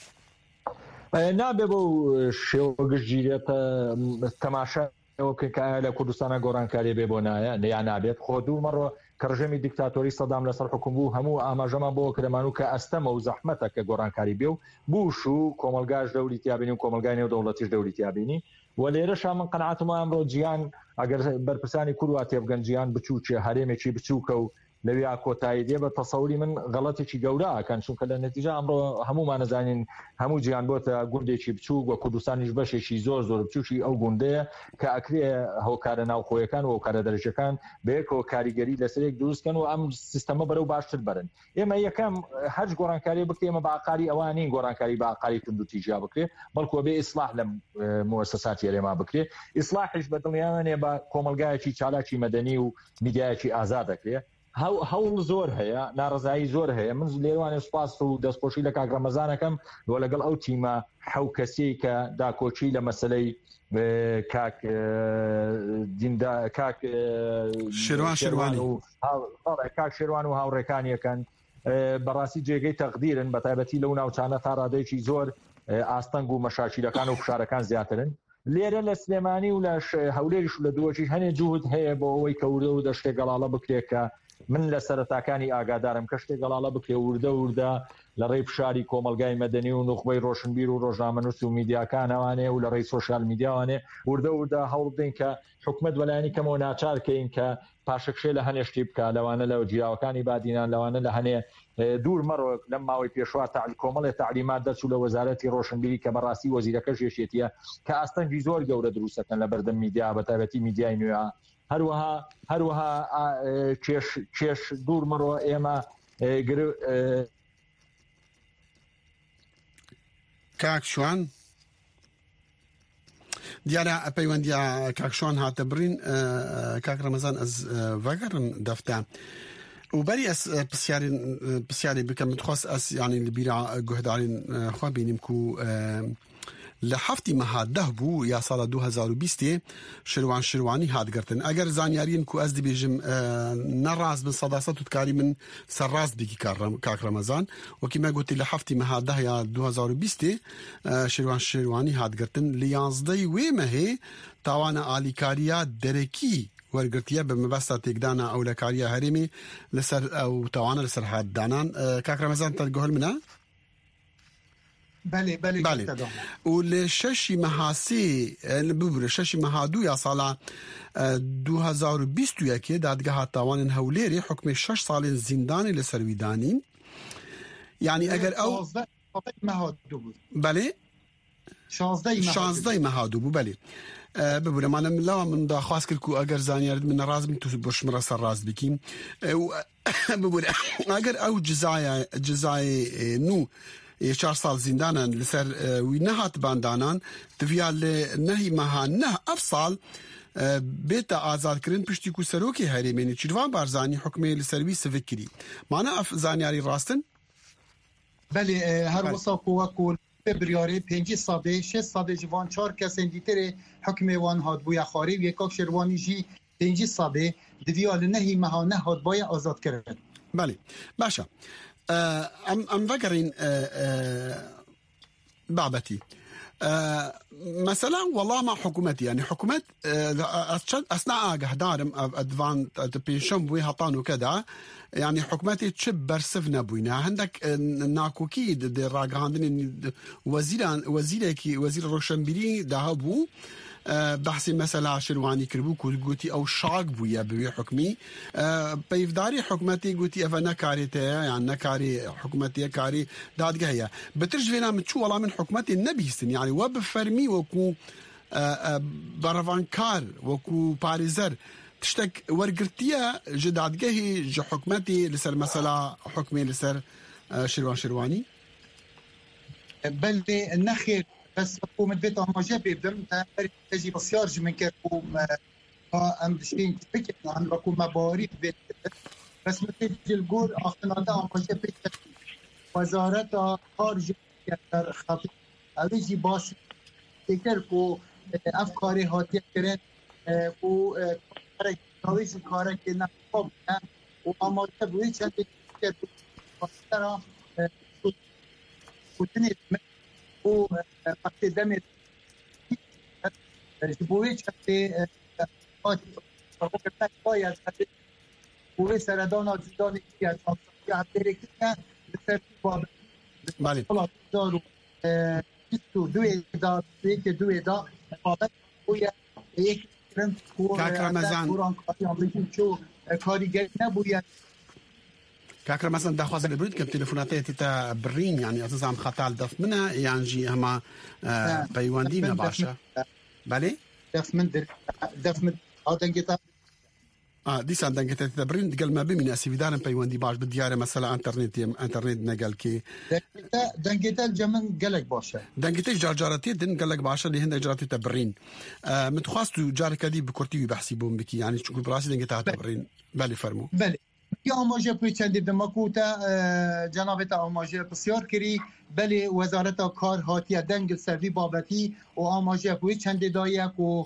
نابه بو شوقش جيريت تماشا وكا لكردستان قران كاري بيبونايا يعني نابه خودو مرة كرجمي ديكتاتوري صدام لسر حكم بو همو اما جما بو كرمانو كاستم وزحمته كغوران كاريبيو بوشو كوملغاج دولتي ابيني كوملغاني دولتي دولتي ابيني وليرش من قناعتهم امرو جيان اگر برپرساني كرواتي افغانجيان بچوچه هريمي چي بچوكو لويا كوتايدي بتصوري من غلطي چي جورا كان شو كلا النتيجه امرو همو ما نزانين همو جيان بوتا غوندي چي بچوك وكردستانيش بشي شي زور زور بچوشي او غونده كاكري هو كارنا او خوي كان او كار درجه كان بيكو كاريجري لسريك دوز كان وام سيستم برو باشتر برن اما يكم حج غوران كاري بكي ما باقاري اوانين غوران كاري باقاري كندو تيجا بكي بلكو بي اصلاح لم مؤسسات يلي ما بكي اصلاحش بدليان با كوملغاچي چالاچي مدني وميدياچي ازادك هاو هاو زور هيا نارزایی زور هيا من لێوانێ سوپاس و دەستپۆشی لە کاک ڕەمەزانەکەم و لەگەڵ ئەو تیمە حەو کەسەی کە داکۆچی لە مەسەلەی کاک دیندا کاک شێروان شێروانی و کاک شێروان و هاوڕێکانیەکەن بەڕاستی جێگەی تەقدیرن بە تایبەتی لەو ناوچانە تا ڕادەیەکی زۆر ئاستەنگ و مەشاکیلەکان و فشارەکان زیاترن لێرە لە سلێمانی و لە هەولێریش و لە دووەچی هەنێ جوود هەیە بۆ ئەوەی کە وردە و دەشتێک گەڵاڵە بکرێت کە من لە سەرەتاکانی ئاگادارم کە شتێک گەڵاڵە بکرێ وردە وردە لە ڕێی فشاری کۆمەلگای مەدەنی و نوخبەی ڕۆشنبیر و ڕۆژنامەنووس و میدیاکانەوانێ و لە ڕێی سۆشیال میدیاوانێ وردە وردە هەوڵ بدەین کە حکومەت وەلایەنی کەمەوە ناچارکەین کە پاشەکشێ لە هەنێ شتی بکە لەوانە لە جیاوەکانی بادینان لەوانە لە هەنێ دوور مەڕۆ لەم ماوەی پێشوا کۆمەڵێ تعلیمات دەچوو لە وەزارەتی ڕۆشنبیری کە بەڕاستی وەزیرەکەش یەشێتیە کە ئاستەنگی زۆر گەورە دروستەکەن لە بەردەم میدیا بە تایبەتی میدیای نوێ هەروەها هەروەها کێش دوور مەڕۆ ئێمە کاک شوان دیارە پەیوەندیە کاک شوان هاتە برین کاک ڕەمەزان ئەس ڤەگەڕن دەفتە وبري اس بسياري بسياري بكم تخص اس يعني البيرا جهدارين خو بينم كو لحفتي ما هاده بو يا سال دو هزار و بیست شروان شروانی هاد گرتن اگر زانیارین کو از دی بيجم نراز من صداصت وتكاري من سراز بيكي كارم كاك رمضان وكما قلت لحفتي ما هاده يا دو هزار و بیست شروان شروانی هاد گرتن ليازدي وما هي تاوانا اليكاريا دركي ورگرتیه به مبسط تقدانا او لکاریا هرمی لسر او توانا لسر حد دانان کاک رمضان تلقوه المنا بله بله بله ولششي محاسي ببره ششي محادو يا صالة دو هزار و بیست و یک دادگاه تاوان هوليري حكم شش سال زنداني لسرويداني يعني اگر او بله شانزده محادو بله ببره ما لم لا من دا خاص كلكو اگر زانيار من راز من تو بش مرا راز بكيم ببره اگر او جزايا جزاي نو چهار سال زیندانن لسر وی نهات باندانان تفیال نهی مها نه افصال بيتا آزاد كرين بشتيكو سروكي هريميني چيروان بارزاني حكمي لسروي سفكري معنا اف زانياري راستن بله هر وساق وكو فبراير پنج ساده شش ساده جوان چهار کسین دیتر حکم وان هاد بویا خاری و یکاک شروانی جی پنج ساده دویال نهی مهانه هاد بایا آزاد کرد. بله باشا ام ام فكرين بابتي مثلا والله ما حكومتي يعني حكومت اثناء قهدارم ادفان تبيشم بوي هطانو كذا يعني حكومتي تشب برسفنا بوينا عندك ناكوكي دي راغاندين وزير وزيركي وزير روشنبيري دهبو بحثي مثلا شرواني كربو قوتي او شاق بويا بوي حكمي بيفداري حكومتي قوتي افا نكاري تايا يعني نكاري حكومتي كاري داد هي بترجفينا متشو والله من حكومتي النبيستن يعني وبفرمي وكو برافانكار وكو باريزر تشتك ورقرتيا جداد جهي جو حكومتي لسر مثلا حكمي لسر شروان شرواني بل النخير بس حكومة بيت أماجة بيبدم تجي بسيارج من كركوم أم دشين تفكر عن حكومة باري بيت بس مثل الجول أخناتا أماجة بيت وزارة خارج كتر خطير أبيجي باس تكر كو أفكاري هاتي كرن كو كارك نويش كارك نقوم وأماجة بيت شد تكر بسيارة كتني او وقتی دم جبوی چه باید جبوی سردان آجودان که از آمسایی عبدالکی که بسرطی بابه بله دارو بیستو دو ایدا یک دو ایدا بابت بوی یک کرن کاک رمزان بوران کاری آمریکی چو کاریگری نبوید كاكرا مثلا داخوازا البريد كم تليفوناتي تتا برين يعني اساسا عم خطال دف منها يعني جي هما بيواندينا باشا بالي دف من دف من دنجتا اه دي سان دنجتا تتا برين قال ما بمن اسي فيدارن بيواندي باش بالديار مثلا انترنت انترنت نقال كي دنجتا دنجتا الجمن قالك باشا دنجتا جارجارتي دن قالك باشا اللي هن جارتي تبرين آه متخواستو جارك دي بكورتي بحسبون بكي يعني شكون براسي دنجتا تبرين بالي فرمو بالي یا آماجه پوی چندی دماکوتا جنابتا آماجه بسیار کری بلی وزارت کار هاتی دنگ سروی بابتی و آماجه پوی چندی دایک و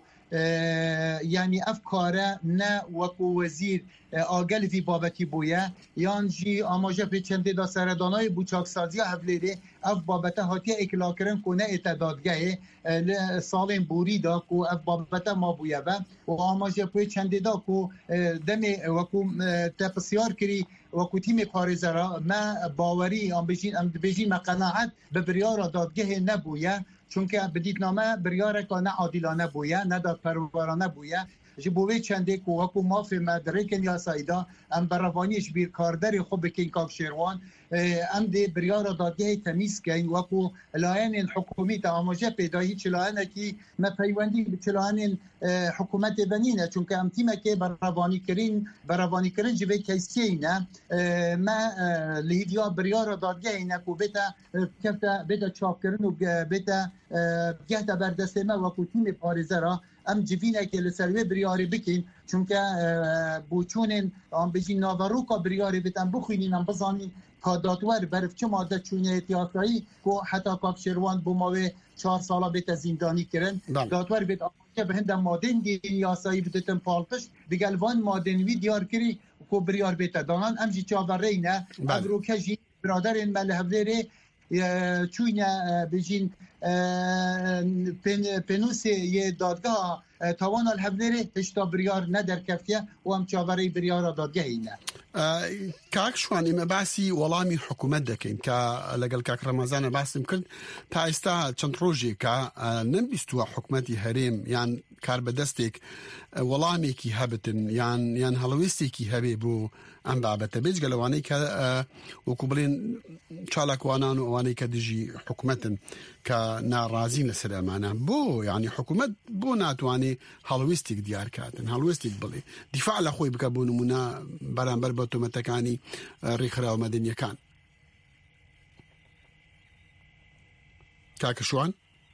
یعنی افکاره نه وکو وزیر آگل وی بابتی بویه یان جی آماجه پوی چندی دا سردانای بوچاکسازی هفلیره اف بابته هاتی اکلا کرن کنه اتدادگه سالین بوری دا کو اف بابته ما بویه و آماجه پوی چندی دا کو دمی وکو تپسیار کری وکو تیم پارزرا ما باوری ام بجین ام بجین مقناعت به بریار دادگه نبویه چون که بدید نامه بریاره که نه عادلانه بویه نه داد پروارانه بویه جبوی چنده که وکو مافی مدرکن یا سایدا ام بروانیش بیر کاردری خوب بکن کاک شیروان ام دی بریار دادگه تمیز کن وکو لاین الحکومی تا آماجه پیدایی چلاینه که ما پیوندی چلاین حکومت بنینه چون که ام تیمه که بروانی کرین بروانی کرین جبه کیسی اینه ما لیدیا بریار دادگه اینه که بیتا کفتا بیتا چاپ کرن و بیتا گهتا بردسته ما وکو تیم پارزه را ام جوینه که لسروی بریاری بکن چون که بوچونین آن بجین ناوروکا بریاری بتن بخوینین ام بزانین که دادور برف چه ماده چونه احتیاطایی که حتی کاک شیروان بوماوی چهار سالا بیت زندانی کرن دادور بیت آماده به هنده مادن دی یاسایی بیتن پالپش دیگل وان مادن وی دیار کری که بریار بیت دانان ام جی چاوره نه ابروکه جی برادرین ملحوله چونه بجین پنوس یه دادگاه توان الحبلره هشتا بریار ندر کفتیه و هم چاوری بریار دادگاه اینه كاك شوان إما باسي ولامي حكومت دكين كا لقل كاك رمضان باسم كل تايستا چندروجي كا نمبستوا حكومتي هريم يعني كار بدستك ولامي كي هبتن يعني يعني هلويستي كي هبيبو ام بابته بيج قالواني كا وكوبلين شالك وانان واني كدجي حكومتن كنا رازين لسلامانا بو يعني حكومت بو ناتواني هلويستيك ديار كاتن هلويستيك بلي دفاع لاخوي بكابون منا برامبر بوتو متكاني ريخرا ومدنيا كان کاکەشوان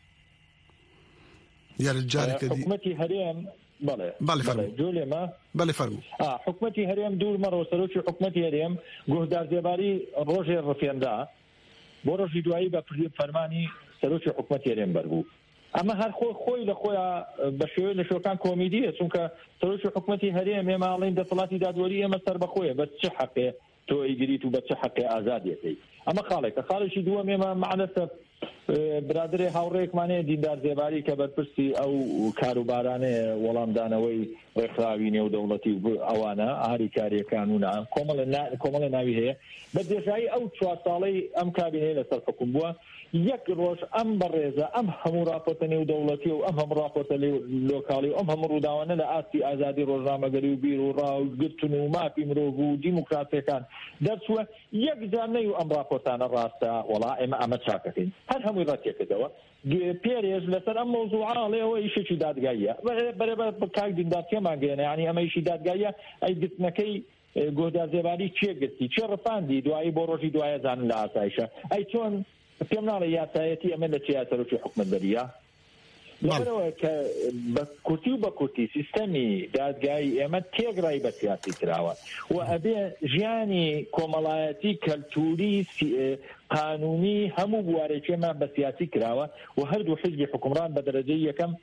یارە جارێکە حکومەتی هەرێم بەڵێ بەڵێ فەرموو جۆلێمە بەڵێ فەرموو حکومەتی هەرێم دوور مەڕۆ سەرۆکی حکومەتی هەرێم گۆهدار زێباری ڕۆژێ ڕفێندا بۆ ڕۆژی دوایی بە فەرمانی سەرۆکی حکومەتی هەرێم بەربوو ئەمە هەر خۆی خۆی لە خۆیان بە شێوەیە لە شۆکان کۆمیدیە چونکە سەرۆکی حکومەتی هەرێم ئێمە ئاڵین دەسەڵاتی دادوەری ئێمە سەر بەخۆیە بە چه حەقێ تۆ ئەیگریت و بە چه حەقێ ئازادیەکەی ئەمە خاڵێکە خاڵێکی دووەم ئێمە معنەسە برادرێ هاوڕێکمانەیە دیندار زێباری کە بەرپرسی ئەو کاروبارانەیە وەڵامدانەوەی ڕێکخراوی نێودەوڵەتی ئەوانە ئاهاری کاریەکان و کۆمەڵە ناوی هەیە بە دێژایی ئەو چوار ساڵەی ئەم کابینەیە لەسەر حکوم بووە یەک ڕۆژ ئەم بەڕێزە ئەم هەموو راپۆرتە نێودەوڵەتی و ئەم هەموو راپۆرتە لۆکاڵی و ئەم هەموو ڕووداوانە لە ئاستی ئازادی ڕۆژنامەگەری و بیر و ڕاوگرتن و مافی مرۆڤ و دیموکراتیەکان دەرچووە یەک جار نەی و ئەم راپۆرتانە ڕاستە وەڵا ئێمە ئەمە چاکەکەین هەر هەمووی ڕەتێکەکەوە پێرێژ لەسەر ئەم مۆزوعاڵێەوە ئیشێکی دادگاییە بەرەبەر بە کاک دیندار تێماگەێنە ینی ئەمە ئیشی دادگاییە ئەی گرتنەکەی گۆهدار زێباری چێ گرتی چێ ڕفاندی دوایی بۆ ڕۆژی دوایە زانن لە ئاسایشە ئەی چۆن پێم ناڵێ یاسایەتی ئەمە لە چیا سەرۆکی حکومەتدەریە لەبەرەوە کە بە کورتی و بە کورتی سیستەمی دادگایی ئێمە تێگڕای بە سیاسی کراوە و ئەبێ ژیانی کۆمەڵایەتی کەلتوری قانونی هەموو بوارێکێمە بە سیاسی کراوە و هەردوو حیزبی حکومڕان بە دەرەجەی یەکەم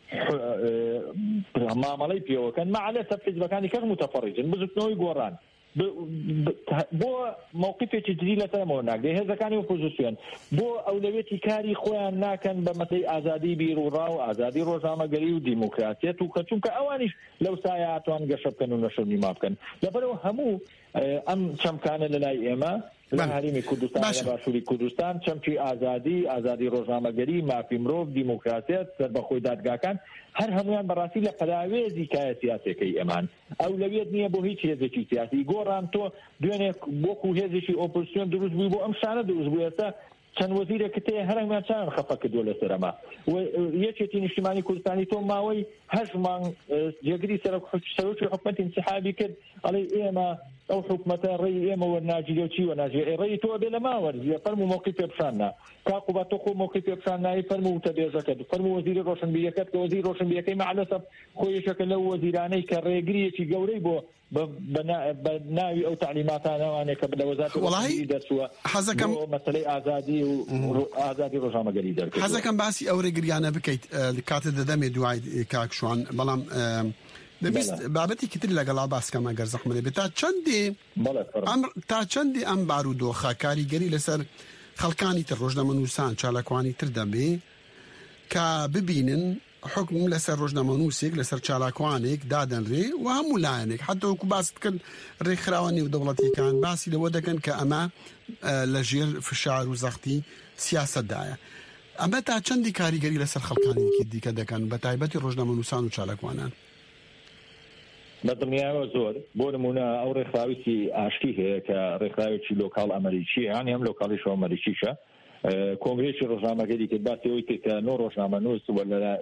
مامەڵەی پێوەکەن مەعلەسە حیزبەکانی کەس متەفەڕیجن بزوتنەوەی گۆڕان بۆ مووقفێکی جدی لەسەرمەوە ناگرێ هێزەکانی ئۆپۆزیسیۆن بۆ ئەولەوێتی کاری خۆیان ناکەن بە مەسەی ئازادی بیر و ڕاو ئازادی ڕۆژنامەگەری و دیموکراتیەت و کە چونکە ئەوانیش لەو سایە هاتوان گەشە بکەن و نەشر نیما بکەن لەبەرەوە هەموو ئەم چەمکانە لەلای ئێمە لە هەرێمی کوردستان لە باشووری کوردستان چەمکی ئازادی ئازادی ڕۆژنامەگەری مافی مرۆڤ دیموکراتیەت سەربەخۆی دادگاکان هەر هەمویان بەڕاستی لە پەراوێزی کایە سیاسەکەی ئەمان ئەولەویەت نییە بۆ هیچ هێزێکی سیاسی گۆڕان تۆ دوێنێ بۆکو هێزێکی ئۆپۆزیسیۆن دروست بووی بۆ ئەم شانە دروست بوو ئێستا چەند وەزیرێک تەیە هەرێمیان چیان خەفە کردووە لەسەرەما یەکێتی نیشتیمانی کوردستانی تۆ ماوەی هەشت مانگ جێگری سەرۆکی حکومەتی انسحابی کرد ئەڵێ ئێمە ئەو حکومەتە ڕێی ئێمە وەرناگیرێ و چی وەرناگیرێ ڕێی تۆ بێ لە ماوەرزیە فەرموو مووقی پێپشاننا کاقوبات تۆ خۆ مووقی پێپشاننایی فەرموو وتەبێژەکەت فەرموو وەزیری ڕۆشنبیریەکەت کە وەزیری ڕۆشنبیریەکەی مەعلەسە خۆی یەکێکە لەو وەزیرانەی کە ڕێگریەکی گەورەی بۆ بە ناوی ئەو تعلیماتانەوانێک کە لە وەزارەتی دەرچووە حەزەکەم مەسەلەی ئازادی و ئازادی ڕۆژنامەگەری دەرکرد حەزەکەم باسی ئەو ڕێگریانە بکەیت کاتە دەدەمێ دوای کاکشوان بەڵام دەبیست بابەتی کتر لەگەڵا باسکەم ئەگەر زەحمە لێ بێت تا چەندێ تا چەندێ ئەم بارودۆخە کاریگەری لەسەر خەڵکانی تر ڕۆژنامەنووسان چالاکوانی تر دەبێ کە ببینن حکم لەسەر ڕۆژنامەنووسێک لەسەر چالاکوانێک دادەنرێ و هەموو لایەنێک حتى وەکو باست کرد ڕێکخراوە نێودەوڵەتیەکان باسی لەوە دەکەن کە ئەمە لە ژێر فشار و زەختی سیاسەتدایە ئەمە تا چەندی کاریگەری لەسەر خەڵکانێکی دیکە دەکەن بە تایبەتی ڕۆژنامەنووسان و چالاکوانان بەدڵنیایەوە زۆر بۆ نمونە ئەو ڕێکخراوێکی ئاشتی هەیە کە ڕێکخراوێکی لۆکاڵ ئەمریکی یان هەم لۆکاڵیش ئەمریکیشە کۆنگرێکی ڕۆژنامەگەری کرد باسیەوەی کرد کە نۆ ڕۆژنامەنووس لە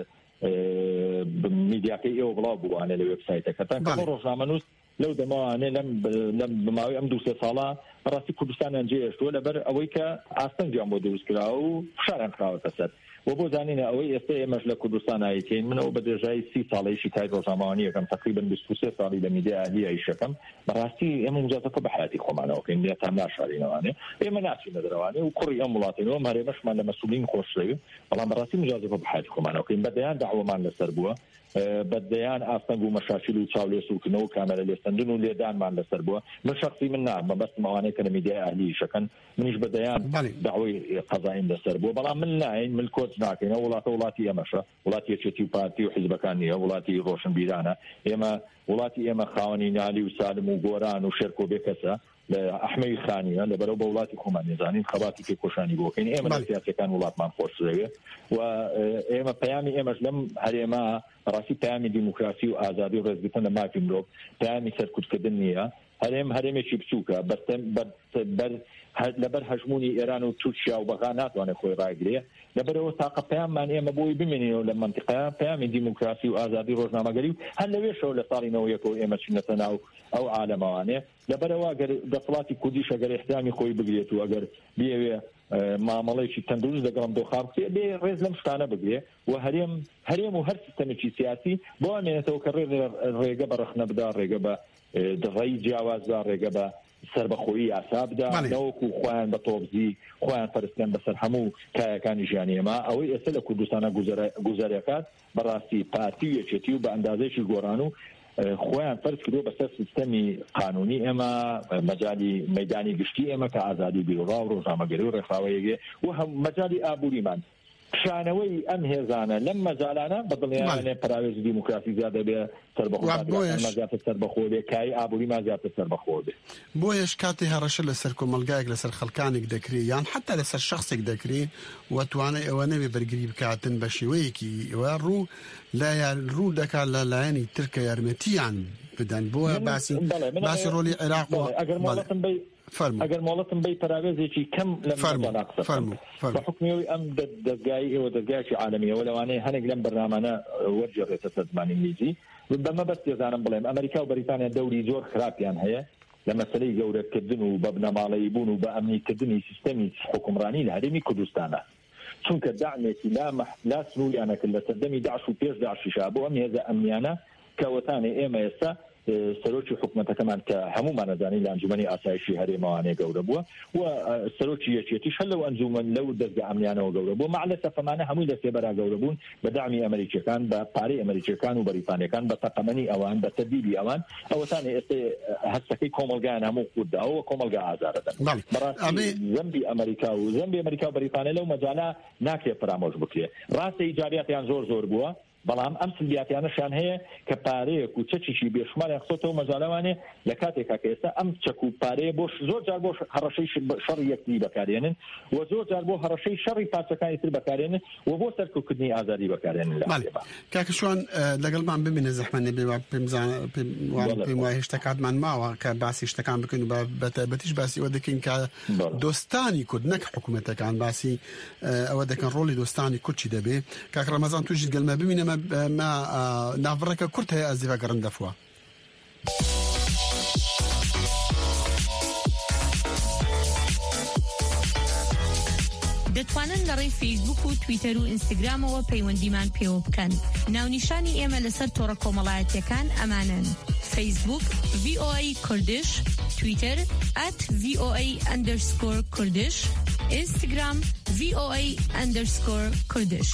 میدیاکەی ئێوە بڵاو بووانە لە وێبسایتەکە تەنها ڕۆژنامەنووس لەو دەماوانێ لەم بماوەی ئەم دوو سێ ساڵە بەڕاستی کوردستانیان جێهێشتووە لەبەر ئەوەی کە ئاستەنگیان بۆ دروستکراوە و فشاریان خراوەتە سەر و بۆ زانینە ئەوەی ئێستا ئێمەش لە کوردستان ئایتین منەوە بە درێژایی سی ساڵەیەشی کای ڕۆژنامەوانی یەکەم تقریبا بیست و سێ ساڵی لە میدیا ئاهلی ئایشەکەم بەڕاستی ئێمە مجازەفە بە حیاتی خۆمانەوەکەین لێتان ناشارینەوانێ ئێمە ناچینە دەرەوانێ و کوڕی ئەم وڵاتینەوە هەرێمەشمان لە مەسئولین خۆشەوی بەڵام بەڕاستی مجازەفە بە حیاتی خۆمانەوەکەین بەدەیان داوەمان لەسەر بووە بەدەیان ئاستەنگ و مەشاکل و چاولێسوکردنەوە و کامەرە لێستەندن و لێدانمان لەسەر بووە من شخصی من نا بەبەستم ئەوانەیە کە لە میدیای ئاهلی شەکەن منیش بەدەیان داوای قەزایم لەسەر بووە بەڵام من ناین من کۆچ ناکەین وڵاتە وڵاتی ئێمەشە وڵاتی یەکێتی و پارتی و حیزبەکان نیە وڵاتی ڕۆشنبیرانە ئێمە وڵاتی ئێمە خاوەنی نالی و سالم و گۆران و شێرک و بێکەسە لە ئەحمەی خانیە لەبەرەوە بە وڵاتی خۆمان نێزانین خەباتی پێکۆشانی بۆکەین ئێمە لە سیاسەکان وڵاتمان خۆشەوێ و ئێمە پەیامی ئێمەش لەم هەرێمە ڕاستی پەیامی دیموکراسی و ئازادی و ڕێزگرتن لە مافی مرۆڤ پەیامی سەرکوتکردن نییە هەرێم هەرێمێکی بچووکە لەبەر هەژمونی ئێران و تورکیا و بەغا ناتوانێت خۆی ڕاگرێ لەبەرەوە تاقە پەیاممان ئێمە بۆی بمێنینەوە لە منتیقەیە پەیامی دیموکراسی و ئازادی ڕۆژنامەگەری و هەر لەوێشەوە لە ساڵی نەوەیەکەوە ئێمە چینەتە ناو ئەو عالەمەوانێ لەبەرەوە گەر دەسەڵاتی کوردیش ئەگەر احترامی خۆی بگرێت و ئەگەر بێوێ مامەڵەیەکی تەندروست لەگەڵم دۆخاب بکرێ بێ ڕێز لەم شتانە بگرێ و هەرێم هەرێم و هەر سیستەمێکی سیاسی بۆ ئەمێنێتەوە کە ڕێگە بە ڕخنە بدا ڕێگە بە دڕی جیاوازدا ڕێگە بە سربەخۆیی ئاسا بدا نەوەکو خۆیان بە تۆبزی خۆیان پەرستیان بەسەر هەموو کایەکانی ژیانی ئێمە ئەوەی ئێستا لە کوردستانە گوزەرەکات بەڕاستی پارتی و یەکێتی و بە ئەندازەیەکی گۆڕان و خۆیان فەرز کردو بەسەر سیستەمی قانونی ئێمە مەجای مەیدانی گشتی ئێمە کە ئازادی بیرۆڕا و ڕۆژنامەگەری و ڕێکخراوەیەکێ و مەجای ئابووریمان شانەوەی ئەم هێزانە لەم مەجالانە بەدڵنیانێ پراوێز دیموکراسی زیادە بێ سەربەخۆ سەربەخۆ بێ کای ئابووریمان زیاتر سەربەخۆ بێ بۆیەش کاتی هەڕەشە لەسەر کۆمەلگایەک لەسەر خەڵکانێک دەکرێت یان حتا لەسەر شخصێک دەکرێت وەتوانێت ئەوە نەبێ بەرگری بکاتن بە شێوەیەکی ئەوە ڕوو لایەن ڕوو دەکات لە لایەنی ترکە یارمەتیان بدەن بۆە باسی باسی ڕۆلی عێراق ئەگەر مۆڵەتم بەی پراوێزێکی کەم لە بەحکمیەوەی ئەم دەستگای ئێوە دەستگایکی عالەمیەوە لەوانەیە هەنێک لەم بەرنامانە وەرجێڕێتە سەر زمانی ئینگلیزی بەمە بەست دەزانم بڵێم ئەمریکا و بەریتانیا دەوری زۆر خراپیان هەیە لە مەسەلەی گەورەکردن و بە بنەماڵەیی بوون و بە ئەمنیکردنی سیستەمی حکومڕانی لە هەرێمی کوردستانە چونکە داعمێکی لا سنووریانەکرد لە سەردەمی داعش و پێش داعشیشا بۆ ئەم هێزە ئەمنیانە کەوتانێ ئێمە ئێستا سەرۆکی حکومەتەکەمان کە هەمومان نەزانی لە ئەنجومەنی ئاسایشی هەرێمەوانەیە گەورە بووە و سەرۆکی یەکێتیش هەر لەو ئەنجومەن لەو دەستگا ئەمنیانەوە گەورە بوو مع لەسەفەمانە هەمووی لە سێبەرا گەورە بوون بە داعمی ئەمریکیەکان بە پارەی ئەمریکیەکان و بەریتانیەکان بە تەقەمەنی ئەوان بە تەدبیری ئەوان ئەوەتانێ ئێستا هەستەکەی کۆمەلگایان هەموو کورددا ئەوە کۆمەلگا ئازارەدەن بەڕاستی زەمبی ئەمریکا و زەمبی ئەمریکا و بەریتانیا لەو مەجالە ناکرێت فرامۆش بکرێت ڕاستە ئیجابیاتیان زۆر زۆر بووە بەڵام ئەم سلبیاتیانەشان هەیە کە پارەیەک و چەکیشی بێشماریان خۆتەوە مەجاالەوانێ لە کاتێکا کە ئێستا ئەم چەک و پارەیە بۆ زۆر جار بۆ هەڕەشەی شەڕی یەکدی بەکارێنن و زۆر جار بۆ هەڕەشەی شەڕی پارچەکانی تر بەکارێنن و بۆ سەرکوتنی ئازادی بەکارێنن کاکەشوان لەگەڵمان ببینە زەحمەت نەبێ پێم وایە شتەکاتمان ماوە کە باسی شتەکان بکەین و بەتایبەتیش باسی ئەوە دەکەین کە دۆستانی کورد نەک حکوومەتەکان باسی ئەوە دەکەن ڕۆڵی دۆستانی کورد چی دەبێ کاک ڕەمەزان تووشی گەلمە ببینە ما نافڕەکە کورت هەیە ئەزیڤە گەڕندەفوە دەتوانن لە ڕێی فیسبوک و تویتەر و ئینستاگرامەوە پەیوەندیمان پێوە بکەن. ناونیشانی ئێمە لەسەر تۆڕە کۆمەڵایەتیەکان ئەمانن: فیسبوک ڤی ئۆ ئەی کوردش، تویتەر ئەت ڤی ئۆ ئەی ئەندەرسکۆر کوردش، ئینستاگرام ڤی ئۆ ئەی ئەندەرسکۆر کوردش.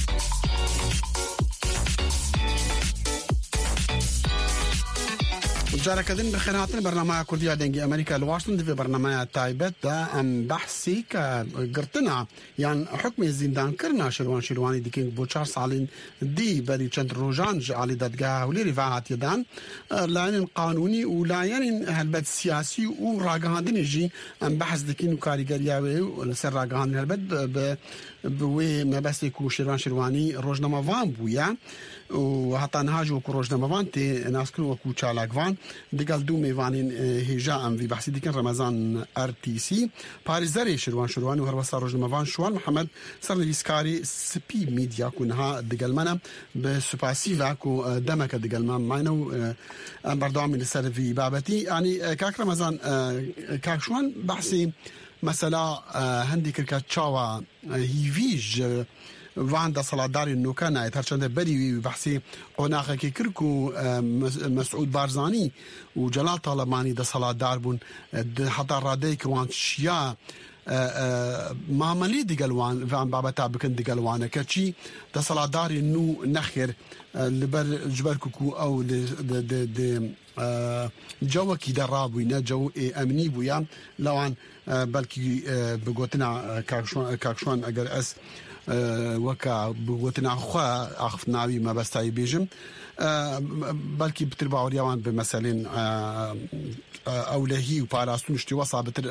جارەکەدن بەخێناتن بەرنامەیە کوردیا دەنگی ئەمریکا لە واشنتن دەبێ بەرنامەیە تایبەتدا ئەم بەحسی کە گرتنا یان حکمی زیندانکردنا شێروان شێروانی دیکەین بۆ چوار ساڵین دی بەری چەند ڕۆژان ji alî dadgeha Hewlêrî ve hatiye dan layên qanûnî û layên helbet siyasî û ragihandinê jî em behs dikin û karîgeriya wê li ser ragihandin helbet bi wê mebestê ku şêrvan şêrwanî rojnamevan bûye û heta niha jî wekû rojnamevan tê naskirin wekû çalakvan digal dû mêvanên hêja em vî behsî dikin Remezan R T C parêzerê şêrvan şêrwanî û helwesta rojnamevan Şiwan Mihemed sernivîskarê Spî Media ku niha digel me ne bi supasî ve ku demeke digel me mayne û em berdewamî li ser vî babetî yanî kak Remezan kak Şiwan behsê mesela hindî kir ka çawa hîvî ji van desthilatdarên nûka nayê herçende berî wî behsê qonaxekê kir ku Mesûd Barzanî û Celal Talebanî desthilatdar bûn heta radeyeke wan şiya mamelî digel wan van babeta bikin digel waneke çî desthilatdarên nû nexêr li ber ji ber ku ew di cewekî de rabûyne cewê emnî bûye lewan belkî bi gotina Kakşwan eger ez وەکە بگوتنا خوا ئاخفتناوی مەبەستایی بێژم بەلکی بتر باوەریاوان بە مەسەلێن ئەولەهی و پاراستون شتی وەسا بتر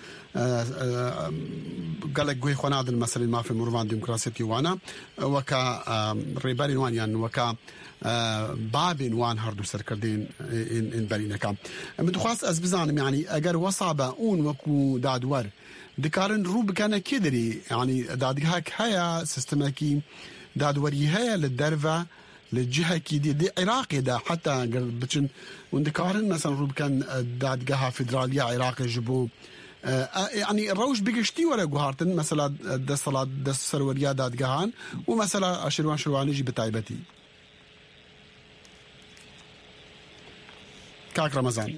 گەلێک گوێی خۆ نادن مەسەلێن مافی مرۆڤان دیموکراسیەتی وانە وەکە ڕێبەرین وانیان وەکە بابên wan herdû serkirdên ên berîneka min dixwast ez bizanim yanî eger wesa be ûn wekû dadwer dikarin rû bikene kê derê yanî dadgehek heye sistemekî dadwerî heye li derve للجهة كي دي, دي عراقي دا حتى بتشن وندكارن مثلا روب كان دادقها فيدرالية عراقي جبو يعني الروش بيقشتي ولا جوهارتن مثلا دا صلاة دا سروريا دادقهان ومثلا شروان شرواني جي بتايبتي كاك رمضان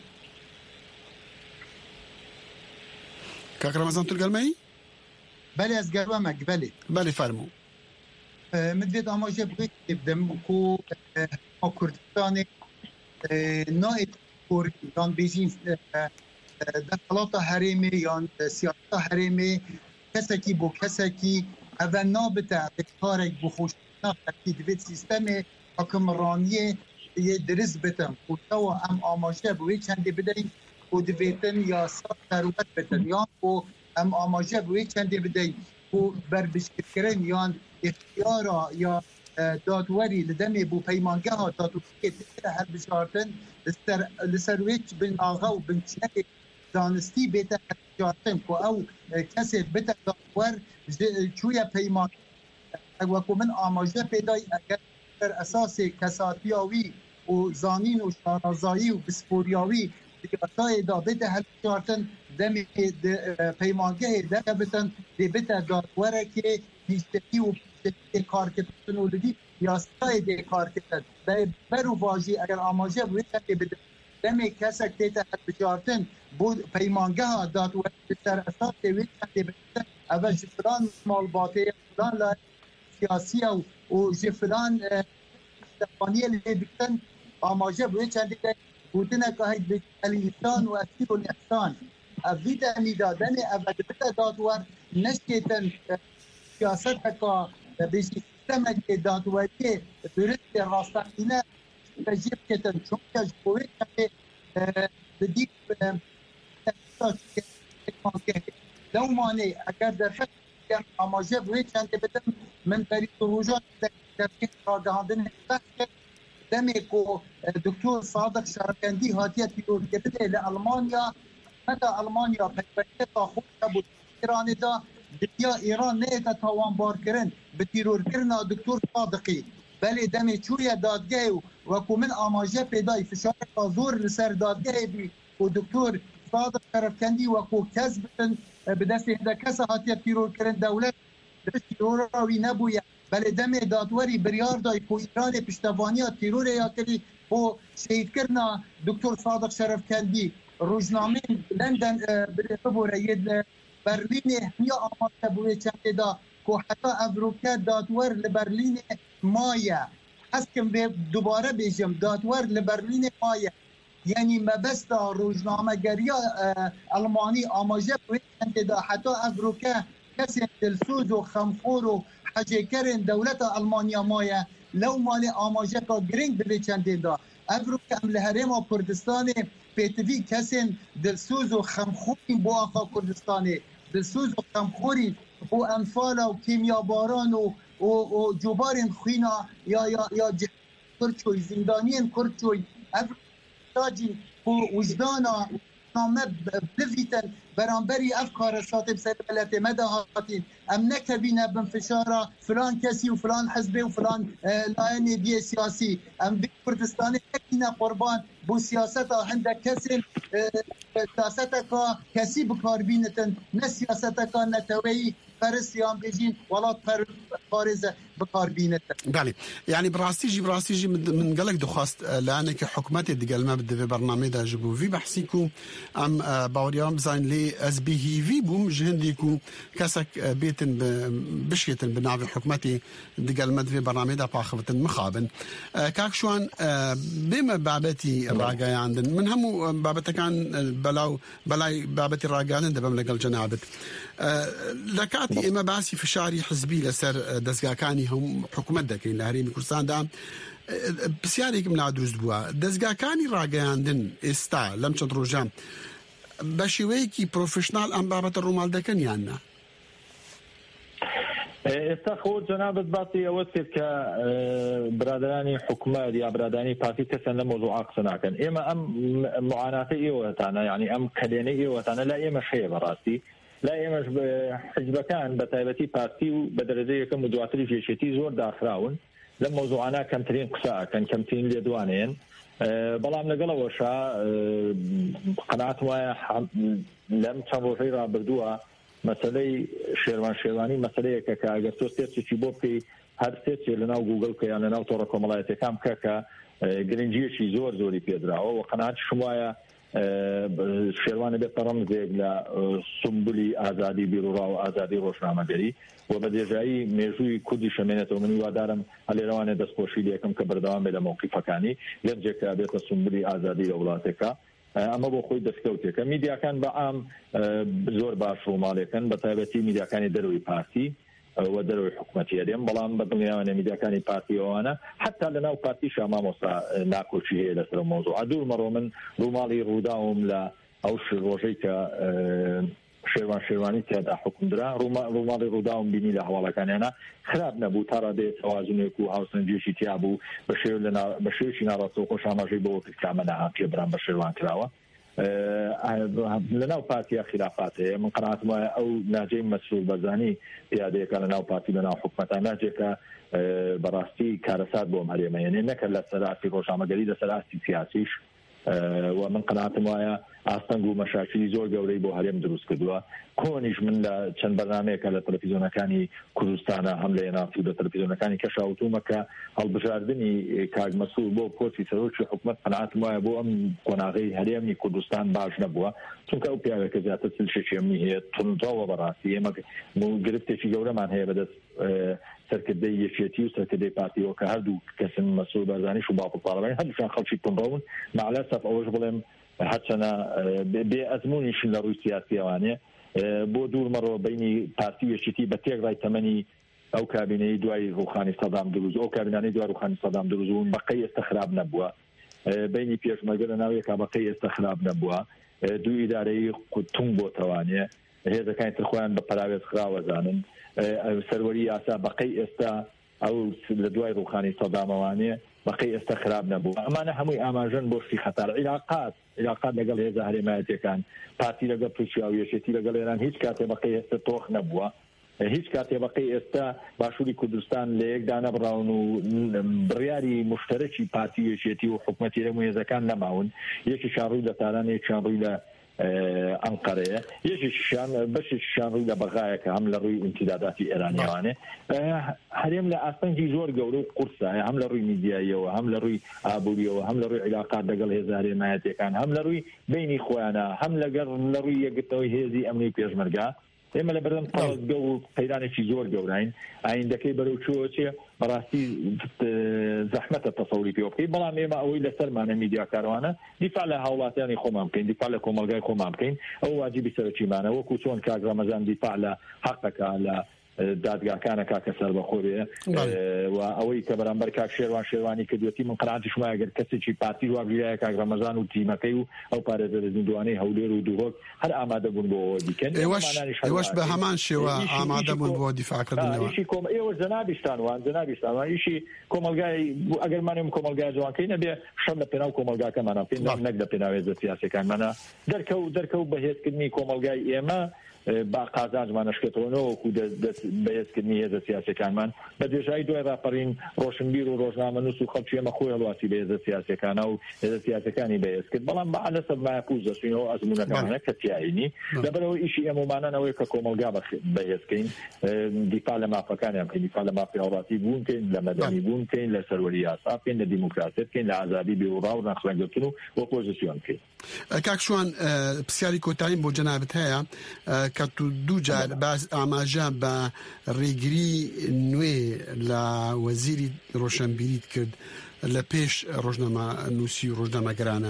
كاك رمضان تلقى المي بله از گرمک بله بله فرمو مدوید آماجه بگید بدم کو کردستان نایت کردستان بیجین دخلات حریمی یا سیاست حریمی کسکی بو کسکی اول نابطه اکتارک بخوشتنا که دوید سیستم حکمرانی یه درست بتن و تو هم آماجه بگید چنده بدهیم و دویدن یا سا ثروت بتن یا و هم آماجه بوی چندی بدهی و بربشکرین یا اختیارا یا دادوری لدمی بو پیمانگه ها دادوری که هر بشارتن لسرویچ بین آغا و بین چنک دانستی بیتا هر بشارتن که او کسی بیتا دادور چوی پیمانگه وکو من آماجه پیدای اگر در اساس کساتیاوی و زانین و شارازایی و بسپوریاوی دیگه دا بیتا هر بشارتن دمی پیمانگه ده بتن دی بتا دادوره که پیشتکی و پیشتکی کار کتن و لدی یاستای دی کار کتن برو واجی اگر آماجه بوید که بده دمی کسک دیتا حد بجارتن بود پیمانگه ها دادوره بسر اساس دیوید که بده اول جفران مالباته فلان لای سیاسی و جفران دفانیه لی بکتن آماجه بوید چندی بودنه که هید بید الیسان و اصیل و الاحسان اویده میدادن اول بتا دادور نشکتن سیاست که به سیستم که دادوری درست راستانینه تجیب کتن چون که جبوی که بدیب لو مانه اگر در فکر آماجه بوی چند بدن من برید روژان در فکر راگهاندن بخش دمی که دکتر صادق شرکندی هاتیه تیرور کرده لألمانیا متى ألمانيا بتبقى خوشة بإيران دا دنيا إيران نهتا توان باركرن بتيرور كرنا دكتور صادقي بل دمي شوية دادجاي وكو من آماجة بيداي في شارع زور لسر دادجاي بي ودكتور صادق شرفكندي وكو كذبتن بدست هدا كسا هاتيا تيرور كرن دولة بس تيروراوي نبويا بل دمي دادوري بريار داي كو إيران بشتوانيا تيرور ياكري و شهيد كرنا دكتور صادق شرفكندي روزنامه لندن بره ید برلین یا آماده بوده چنده دا که حتی افروکه دادور لبرلین مایه حسکم به دوباره بیجم دادور لبرلین مایه یعنی مبست روزنامه گریا المانی آماده بوده چنده دا حتی افروکه کسی دلسوز و خمخور و حجیکرین دولت المانیا مایه لو مالی آماده که گرینگ بوده چنده دا افروکه ام لحرم و کردستان پیتوی کسین دلسوز و خمخوری بو آخا کردستانی دلسوز و خمخوری بو انفال و کیمیاباران و, و, و جوبارین خوینا یا یا یا کرچوی زندانین کرچوی افرادی بو وجدانا نامه بلویتن برانبری افکار ساتب سر بلت مدهاتین ام نکبینه بنفشارا فلان کسی و فلان حزبی و فلان لاین بی سیاسی ام بی کردستانی نکینه قربان بو سیاست ها هنده کسی سیاست ها کسی بکار بینتن نه سیاست ها نتوهی فرسیان بجین ولات فارز بکار بینتن بله يعني براسي جي براسي جي من قالك دخواست لانك حكومتي دقال ما بده في برنامج دا جبو في بحسيكو ام باوريام زين لي از بي هي في بوم جهنديكو كاسك بيتن بشيتن بنافي حكومتي دقال ما في برنامج دا باخفتن مخابن كاك شوان بما بابتي الراجع عندن من هم بابتك كان بلاو بلاي بابتي الراجع عندن دبم لقال جنابت لكاتي اما باسي في شاري حزبي لسر دزقاكاني هم حكومت دكين لهريمي كردستان دا بسياريك من عدروز بوا دزقاكاني راقياندن استا لم چند روجام بشويكي بروفيشنال ام بابت الرومال دكن يانا استخو جناب الباطي اوسف ك برادراني حكومات يا برادراني بارتي كسن موضوع اقصنا كان اما ام معاناتي ايوتانا يعني ام كديني ايوتانا لا اما شيء براسي لا اما حزب كان بتايبتي بارتي بدرجه كم دواتري في شتي زور داخراون لە مۆزوعانە کەمترین قساکەن کەمترین لێدوانێن بەڵام لەگەڵەوەشە قەناعەت وایە لەم چەند ڕۆژەی ڕابردووە مەسەلەی شێروان شێروانی مەسەلەیەکە کە ئەگەر تۆ سێرچێکی بۆ بکەی هەر سێرچێ لەناو گوگڵ بکە یان لەناو تۆڕە کۆمەڵایەتیەکان بکە کە گرنگیەکی زۆر زۆری پێدراوە و قەناعەتیشم وایە شێروانە بێت ڕەمزێک لە سمبولی ئازادی بیرروڕا و ئازادی ڕۆژنامەگەری و بە دێژایی مێژووی کوردی شەمێنێتەوە منی وادارم هەلێرەوانێ دەستخۆشی لێکم کە بەردەوام بێ لە موقیفەکانی لەنجێکە بێتە سمبولی ئازادی لە وڵاتێکە ئەمە بۆ خۆی دەستکەوتێکە میدیاکان بە عام زۆر باش ڕووماڵێکن بە تایبەتی میدیاکانی دەروی پارتی و دەروی حکومەتی هەرێم بەڵام بەدڵنیاوانە میدیاکانی پارتیەوەوانە حتا لەناو پارتیشا مامۆستا ناکۆچی هەیە لەسەر مۆزوع دوورمەڕۆ من ڕووماڵی ڕووداوم لە ئەو ڕۆژەی کە شێروان شێروانی تێدا حکومدرا ڕووماڵی ڕووداوم بینی لە هەواڵەکانیانە خراپ نەبوو تا ڕادێ تەوازنێک و هاوسەنجێکی تیا بوو بە شێوشی ناڕاستەوە خۆش ئاماژەی بۆ کامەنەها پێبران بە شێروان کراوە لەناو پارتیا خلافات هەیە من قەناعەتم وایە ئەو ناجەی مەسئول بەرزانی پیادەیەکە لەناو پارتی لەناو حکومەتە ناجێکە بەڕاستی کارەسات بۆم هەرێمە یعنی نەکە لە سەراستی ڕۆژنامەگەری لە سەراستی سیاسیش و من قەناعەتم وایە ئاستەنگ و مەشاکلی زۆر گەورەی بۆ هەرێم دروست کردووە کۆنیش من لە چەند بەرنامەیەکە لە تەلەڤیزیۆنەکانی کوردستانە هەم لە هێناسی و لە تەلەڤیزیۆنەکانی کەشاوتومە کە هەڵبژاردننی کاک مەسئول بۆ پۆستی سەرۆکی حکومەت قەناعەتم وایە بۆ ئەم قۆناغەی هەرێمی کوردستان باش نەبووە چونکە ئەو پیاوێکە زیاتر چلشێمی هەیە تونندڕەوە بەڕاستی ئێمە گرفتێکی گەورەمان هەیە بەدەست سەرکردەی یەکێتی و سەرکردەی پارتیەوە کە هەردوو کەسن مەسئول بەرزانیش و باڵ پاڵەمانی هەردووشیان خەڵکی تونندڕەون مەعلەسەف ئەوەش بڵێم هەرچەنە بێ ئەزمونیشن لە ڕووی سیاسیەوانێ بۆ دوورمەڕۆ بینی پارتی یەکێتی بە تێکڕای تەمەنی ئەو کابینەی دوای ڕوخانی سەدام دروست ئەو کابینانەی دوای ڕوخانی سەدام دروست بوون بەقەی ئێستا خراپ نەبووە بینی پێشمەرگە لە ناویەکە بەقەی ئێستا خراپ نەبووە دوو ئیدارەی تونگ بۆ تەوانێ هێزەکانی تر خۆیان بە پەراوێز خراوەزانن سەروەری یاسا بەقەی ئێستا ئەو لە دوای ڕوخانی سەدامەوانێ بەقەی ئێستا خراپ نەبوو ئەمانە هەمووی ئاماژەن بۆ شتی خەتار علاقات علاقات لەگەڵ هێزە هەرێمایەتیەکان پارتی لەگەڵ تووشیا و یەکێتی لەگەڵ ئێران هیچ کاتێ بەقەی ئێستا تۆخ نەبووە هیچ کاتێ بەقەی ئێستا باشووری کوردستان لە یەکدا نەبڕاون و بڕیاری مشتەرەکی پارتی یەکێتی و حکومەتی هەموو هێزەکان نەماون یەکیشان ڕووی لە تاران یەکیان ڕووی لە ئەنقەرەیە یەکیشیان بەشێکیشان ڕووی لە بەغایەکە هەم لە ڕووی ئینتیداداتی ئێرانیەوانێ هەرێم لە ئاستەنگی زۆر گەورە و قورسە هەم لە ڕووی میدیاییەوە هەم لە ڕووی ئابووریەوە هەم لە ڕووی علاقات لەگەڵ هێزە هەرێمایەتیەکان هەم لە ڕووی بینی خۆیانە هەم لەگەڵ لە ڕووی یەکگرتنەوەی هێزی ئەمنی پێشمەرگا ئێمە لە بەردەم پاڵگە و قەیرانێکی زۆر گەوراین ئایندەکەی بەرەو چوە چێ بەڕاستی زەحمەتە تەسەوری پێ بکەین بەڵام ئێمە ئەوەی لەسەرمانە میدیاکارەوانە دیفاع لە هاوڵاتیانی خۆمان بکەین دیفاع لە کۆمەلگای خۆمان بکەین ئەو واجبی سەرچیمانە وەکو چۆن کاک ڕەمەزان دیفاع لە حەقەکە لە دادگاکانە کاکە سەر بەخۆرێ و ئەوەی کە بەرامبەر کاک شێروان شێروانی کردوەتی من قەناعەتیشم وایە ئەگەر کەسێکی پارتی وابژایە کاک ڕەمەزان و تیمەکەی و ئەو پارێزەرە زیندوانەی هەولێر و دووهۆک هەر ئامادە بوون بۆ دیکەن ئێوەش بە هەمان شێوە ئامادە بوون بۆ دیفاعکردنەوە ئێوە جەنابیشتانوان جەنابیشتانوان ئیشی کۆمەلگای ئەگەرمانێم کۆمەلگای جوانکەی نەبێ شەم لە پێناو کۆمەلگاکەمانە پێ نەک لە پێناوێزە سیاسەکانمانە دەرکەوت دەرکەوت بەهێزکردنی کۆمەلگای ئێمە با قازانجمانەشکێتەوەنەوەکو بەهێزکردنی هێزە سیاسەکانمان بە دێژایی دوای ڕاپەڕین ڕۆشنبیر و ڕۆژنامەنووس و خەڵکی ئێمە خۆی هەڵواسی بە هێزە سیاسەکانە و هێزە سیاسەکانی بەهێز کرد بەڵام بەعەلەسەر مایەپووز دەچوینەوە ئەزمونونەکانە کە تیایینی لەبەرەوەی ئیشی ئێمەمانانەوەی کە کۆمەلگا بەهێزکەین دیفاع لە مافەکانیان بکەین دیفاع لە مافی هەوڵاتی بوون بکەین لە مەدەنی بوون بکەین لە سەروەری یاسا بکەین لە دیموکراسی بکەین لە ئازادی بێوڕا و نەخڵەنگرتن و ئۆپۆزیسیۆن بکەین. کاک شوان پرسیاری کۆتاییم بۆ جەنابەت هەیە کە تو دوو جار باس ئاماژە بە ڕێگری نوێ لە وەزیری ڕۆشنبیریت کرد لە پێش ڕۆژنامە نووسی و ڕۆژنامەگەرانە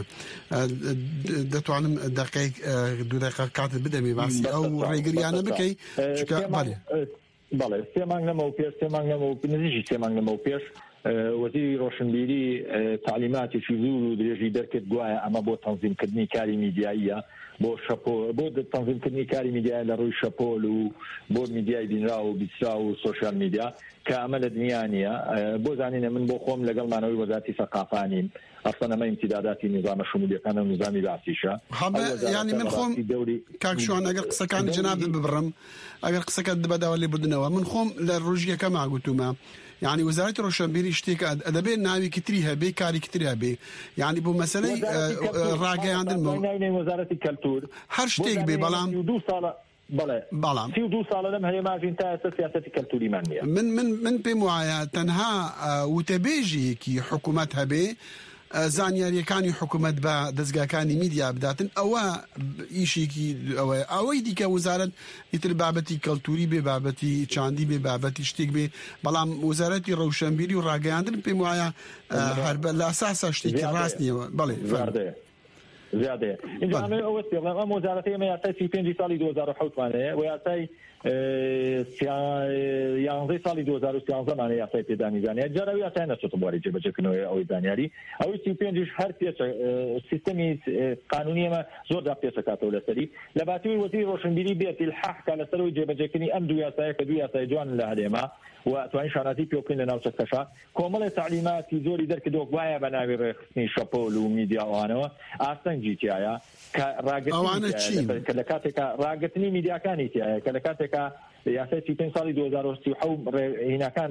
دەتوانم دقیق دوو دقیقە کاتت بدەمێ باسی ئەو ڕێگریانە بکەی چونکە بەڵێ بەڵێ سێ مانگ لەمەوە پێش سێ مانگ لەمەوە نزیکی سێ مانگ لەمەوە پێش وەزیری ڕۆشنبیری تعلیماتێکی زوور و درێژی دەرکرد گوایە ئەمە بۆ تەنظیمکردنی کاری میدیاییە بۆ شەپۆ بۆ تەنظیمکردنی کاری میدیای لە ڕووی شەپۆل و بۆ میدیای بینرا و بیسرا و سۆشیال میدیا کە ئەمە لە دنیا نییە بۆ زانینە من بۆ خۆم لەگەڵمانەوەی وەزارەتی سەقافانیم ئەسڵەن ئەمە ئیمتیداداتی نظامە شمولیەکان و نظامی باسیشە ینی من خۆم کاک شوان ئەگەر قسەکانی جەناب ببڕم ئەگەر قسەکەت بەداوا لێ بردنەوە من خۆم لە ڕۆژیەکە ماگوتومە يعني وزارة روشنبيري شتيك أدبي ناوي كتريها بي كاري كتريها بي يعني بو مسألة راقي عند المو وزارة الكلتور هر شتيك بي بلام دو صالة بلا بلام في دو صالة لم هي ما جنتا سياسة الكلتوري معنية من من من بمعايا تنها وتبيجي كي حكومتها بي زانیاریەکانی حکوومەت بە دەستگاکانی میدیا بداتن ئەوە ئیشێکی ئەوە ئەوەی دیکە وزارەت ئیتر بابەتی کەلتوری بێ بابەتی چاندی بێ بابەتی شتێک بێ بەڵام وزارەتی ڕەوشەنبیری و ڕاگەیاندن پێم وایە هەر بە لە ئاساسا شتێکی ڕاست نییەوە بەڵێ زیادەیە اینجا ئەوە بڵێم ئەم وەزارەتە ئێمە یاسای سی و پێنج ساڵی دوو هەزار و حەوت مانەیە و یاسای یانزەی ساڵی دوو هەزار و سیانزە مانەیە یاسای پێدانی زانیاری جارە ئەو یاسای نەچۆتە بواری جێبەجێکردنەوەی ئەوەی زانیاری ئەوەی سی و پێنجش هەر پێچە سیستەمی قانونی ئێمە زۆردا پێچەکاتەوە لەسەری لە باتووی وەزیری ڕۆشنبیری بێت الحاح کا لەسەرەوەی جێبەجێکردنی ئەم دوو یاسایە کە دوو یاسای جوان لە هەرێما و توانین شانازی پێ بکەین لە ناو چەکەشە کۆمەڵی تعلیماتی زۆری دەرکردووە وایە بە ناوی ڕێخستنی شەپۆل و میدیاوانەوە ئاستەنگی تایە کە لە کاتێکە ڕاگرتنی میدیاکانی تایە کە لە کاتێکە یاسای سی و پێنج ساڵی دوو هەزار و سی و حەوت هینەکان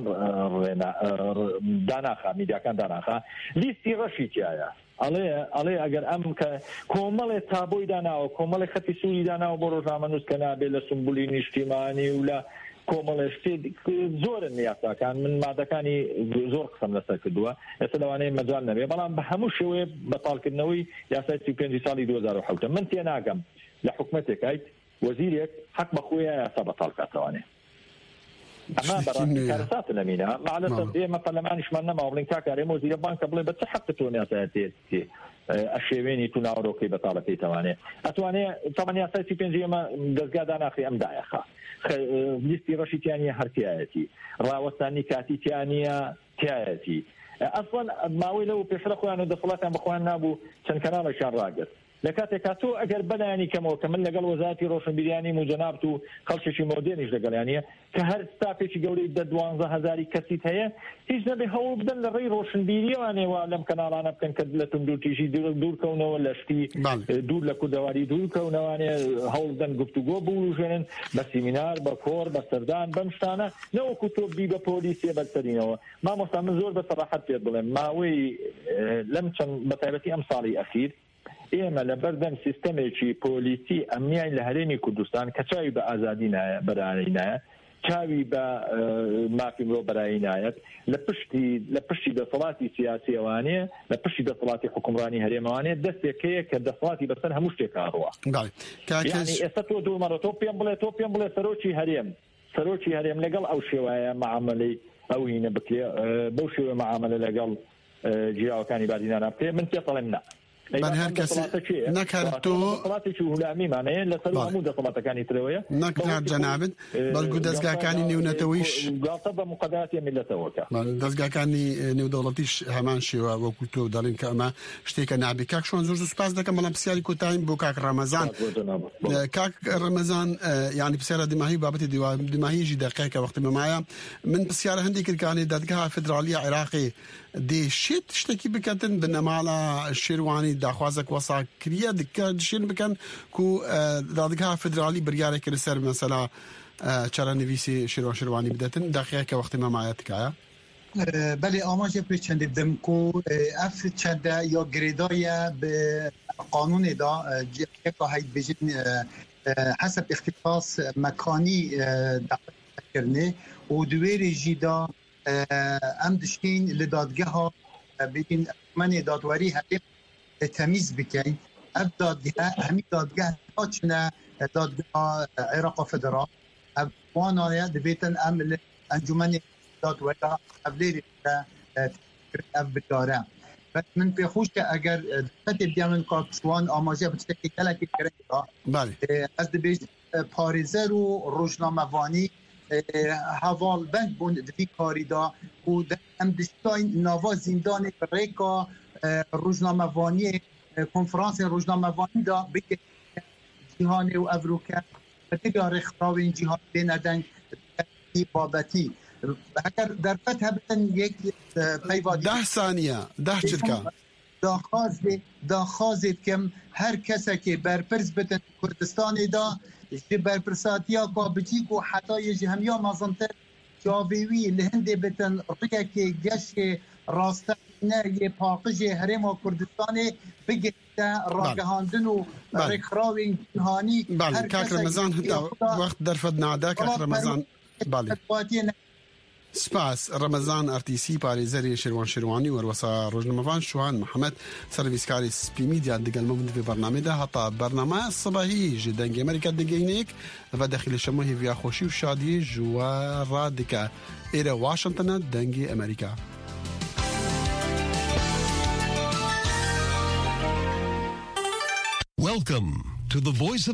داناخا میدیاکان داناخا لیستی ڕەشی تایە ئەڵێ ئەڵێ ئەگەر ئەم کە کۆمەڵێ تابۆی داناوە کۆمەڵی خەتی سووری داناوە بۆ ڕۆژنامە نووس کە نابێت لە سمبولی نیشتیمانی و لە کۆمەڵێ زۆرن یاساکان من مادەکانی زۆر قسەم لەسەر کردووە ئێستا لەوانەیە مەجال نەبێ بەڵام بە هەموو شێوەیە بەتاڵکردنەوەی یاسای سی و پێنج ساڵی دوو هەزار و حەوت من تێناگەم لە حکومەتێکایت وەزیرێک حەق بەخۆیە یاسا بەتاڵکاتەوانێ ئەمە بەڕاستی کارەساتە لەمینە مەعلەسەر ئێمە پەرلەمانیشمان نەماوە بڵین کاکارێ وەزیرە بانکە بڵێ بە چ حەقت تۆ یاسایە تێ ئەشێوێنی تو ناوەڕۆکەی بەتاڵەکەی تەوانێ ئەتوانێ تەمان یاسای سی و پێنج ئێمە دەستگا داناخی ئەم دایەخە لیستی ڕەشی تیانە هەرتیایەتی ڕاوەستانی کاتی تیانە تایەتی ئەسڵەن ماوەی لەو پێشرە خۆیان و دەسەڵاتیان بەخۆیان نابوو چەند کەناڵێکیان ڕاگرت لە کاتێکا تۆ ئەگەر بەلایانی کەمەوە کە من لەگەڵ وەزارەتی ڕۆشنبیریانی موجەنابت و خەڵکێکی مۆدێنیش لەگەڵیانە کە هەر ستافێکی گەورەی دە دوانزە هەزاری کەسیت هەیە هیچ نەبێ هەوڵ بدەن لە ڕێی ڕۆشنبیریوانێوە لەم کەناڵانە بکەن کە لە تونندوتیژی دوورکەونەوە لە شتی دوور لە کوردەواری دوورکەونەوانێ هەوڵ بدەن گفتوگۆ بوژێنن بە سیمینار بە کۆر بە سەردان بەم شتانە نەوەکو تۆ بی بە پۆلیسیە بەرسەرینەوە مامۆستا من زۆر بە سەراحەت پێت بڵێم ماوەی لەم چەند بەتایبەتی ئەم ساڵی ئەخیر ئێمە لە بەردەم سیستەمێکی پۆلیسی ئەمنیای لە هەرێمی کوردستان کە چاوی بە ئازادی نایە بەرانی نایە چاوی بە مافی مرۆ بەرایی نایەت لە پشتی لە پشتی دەسەڵاتی سیاسی ئەوانەیە لە پشتی دەسەڵاتی حکومڕانی هەرێمەوانەیە دەستێکەیە کە دەسەڵاتی بەسەر هەموو شتێک ڕوە یعنی ئێستا تۆ دوومەڕۆ تۆ پێم بڵێ تۆ پێم بڵێ سەرۆکی هەرێم سەرۆکی هەرێم لەگەڵ ئەو شێوایە معاملەی ئەو هینە بکرێ بەو شێوە معاملە لەگەڵ جیاوەکانی باردینانە بکرێ من پێ دەڵێم نا بەن هەر کەس نەکردۆ وڵاتێکی هولامیمانەیە لەسەر هەموو دەسەڵاتەکانی ترەوەیە نەکرد جەنابن بەڵکو دەستگاکانی نێونەتەوەیش گاڵتە بە مقدراتی میلەتەوەکە دەستگاکانی نێودەوڵەتیش هەمان شێوە وەکو تۆ دەڵێن کە ئەمە شتێکە نابێت کاک شۆن زۆر سوپاس دەکەم بەڵام پرسیاری کۆتاییم بۆ کاک ڕەمەزان کاک ڕەمەزان ینی پرسیارە دیماهی بابەتی دیماهیژی دەقەیەکە وەختی مەمایە من پرسیارە هەندێک کردکانی دادگا فدرالی عێراقی دێشێت شتێکی بکەن بنەماڵە شێروانی داخوازێک وەسا کریە دکە دشێن بکەن کو دادگا فدرالی بریارێک کرد سەر مەسەلا چارەنویسی شێروان شێروانی بدەتن داخەیەکە وەختی مەمایە تکایە بله آماجه پر چنده دم کو اف چنده یا گریدای به قانون دا که هاید بجن حسب اختصاص مکانی دقیق کرنه و دویر جیدا ام دشتین لدادگه ها ببین من دادواری همی تمیز بکن اب دادگه همی دادگه ها چنه دادگه عراق فدرال اب وانا دویتن ام انجمن دادواری ها ابلیری اب بداره من پیخوش که اگر دقت بیامن کارکشوان آماجه بچه کلکی کرده از دبیج پاریزر و روشنامه‌وانی حوال بند بوند دوی کاری دا و ام دشتاین نوا زندان ریکا روزنامه‌وانی کنفرانس روزنامه‌وانی دا بگه جهان و افروکه و دیگر اخراو این جهان بیندن بابتی اگر در فتح بتن یک پیوادی ده ثانیه ده چرکا داخوازید داخوازید که هر کسی که برپرس بتن کردستان دا برپرساتیا کابتی کو حتی یه همیا مازنتر جاوی لهنده بتن رگه گش راستانه یه پاقج هرم کردستان بگیرده راگهاندن و رکراوین جهانی. بله کاک رمضان هتا وقت درفد نادا کاک رمضان. بله سپاس رمضان ارتیسی پارێزەری شێروان شێروانی وەروەسا ڕۆژنامەوان شوهان محەممەد سەرویسکاری سپی میدیا دەگەڵ مەبن في بەرنامەدا هەتا بەرنامە سەباهی ji dengê Amerîka digeynek ve dexîlişema hêviya xweşî û şadiyê ji we radike êre Washington'a dengê Amerîka. Welcome to the Voice of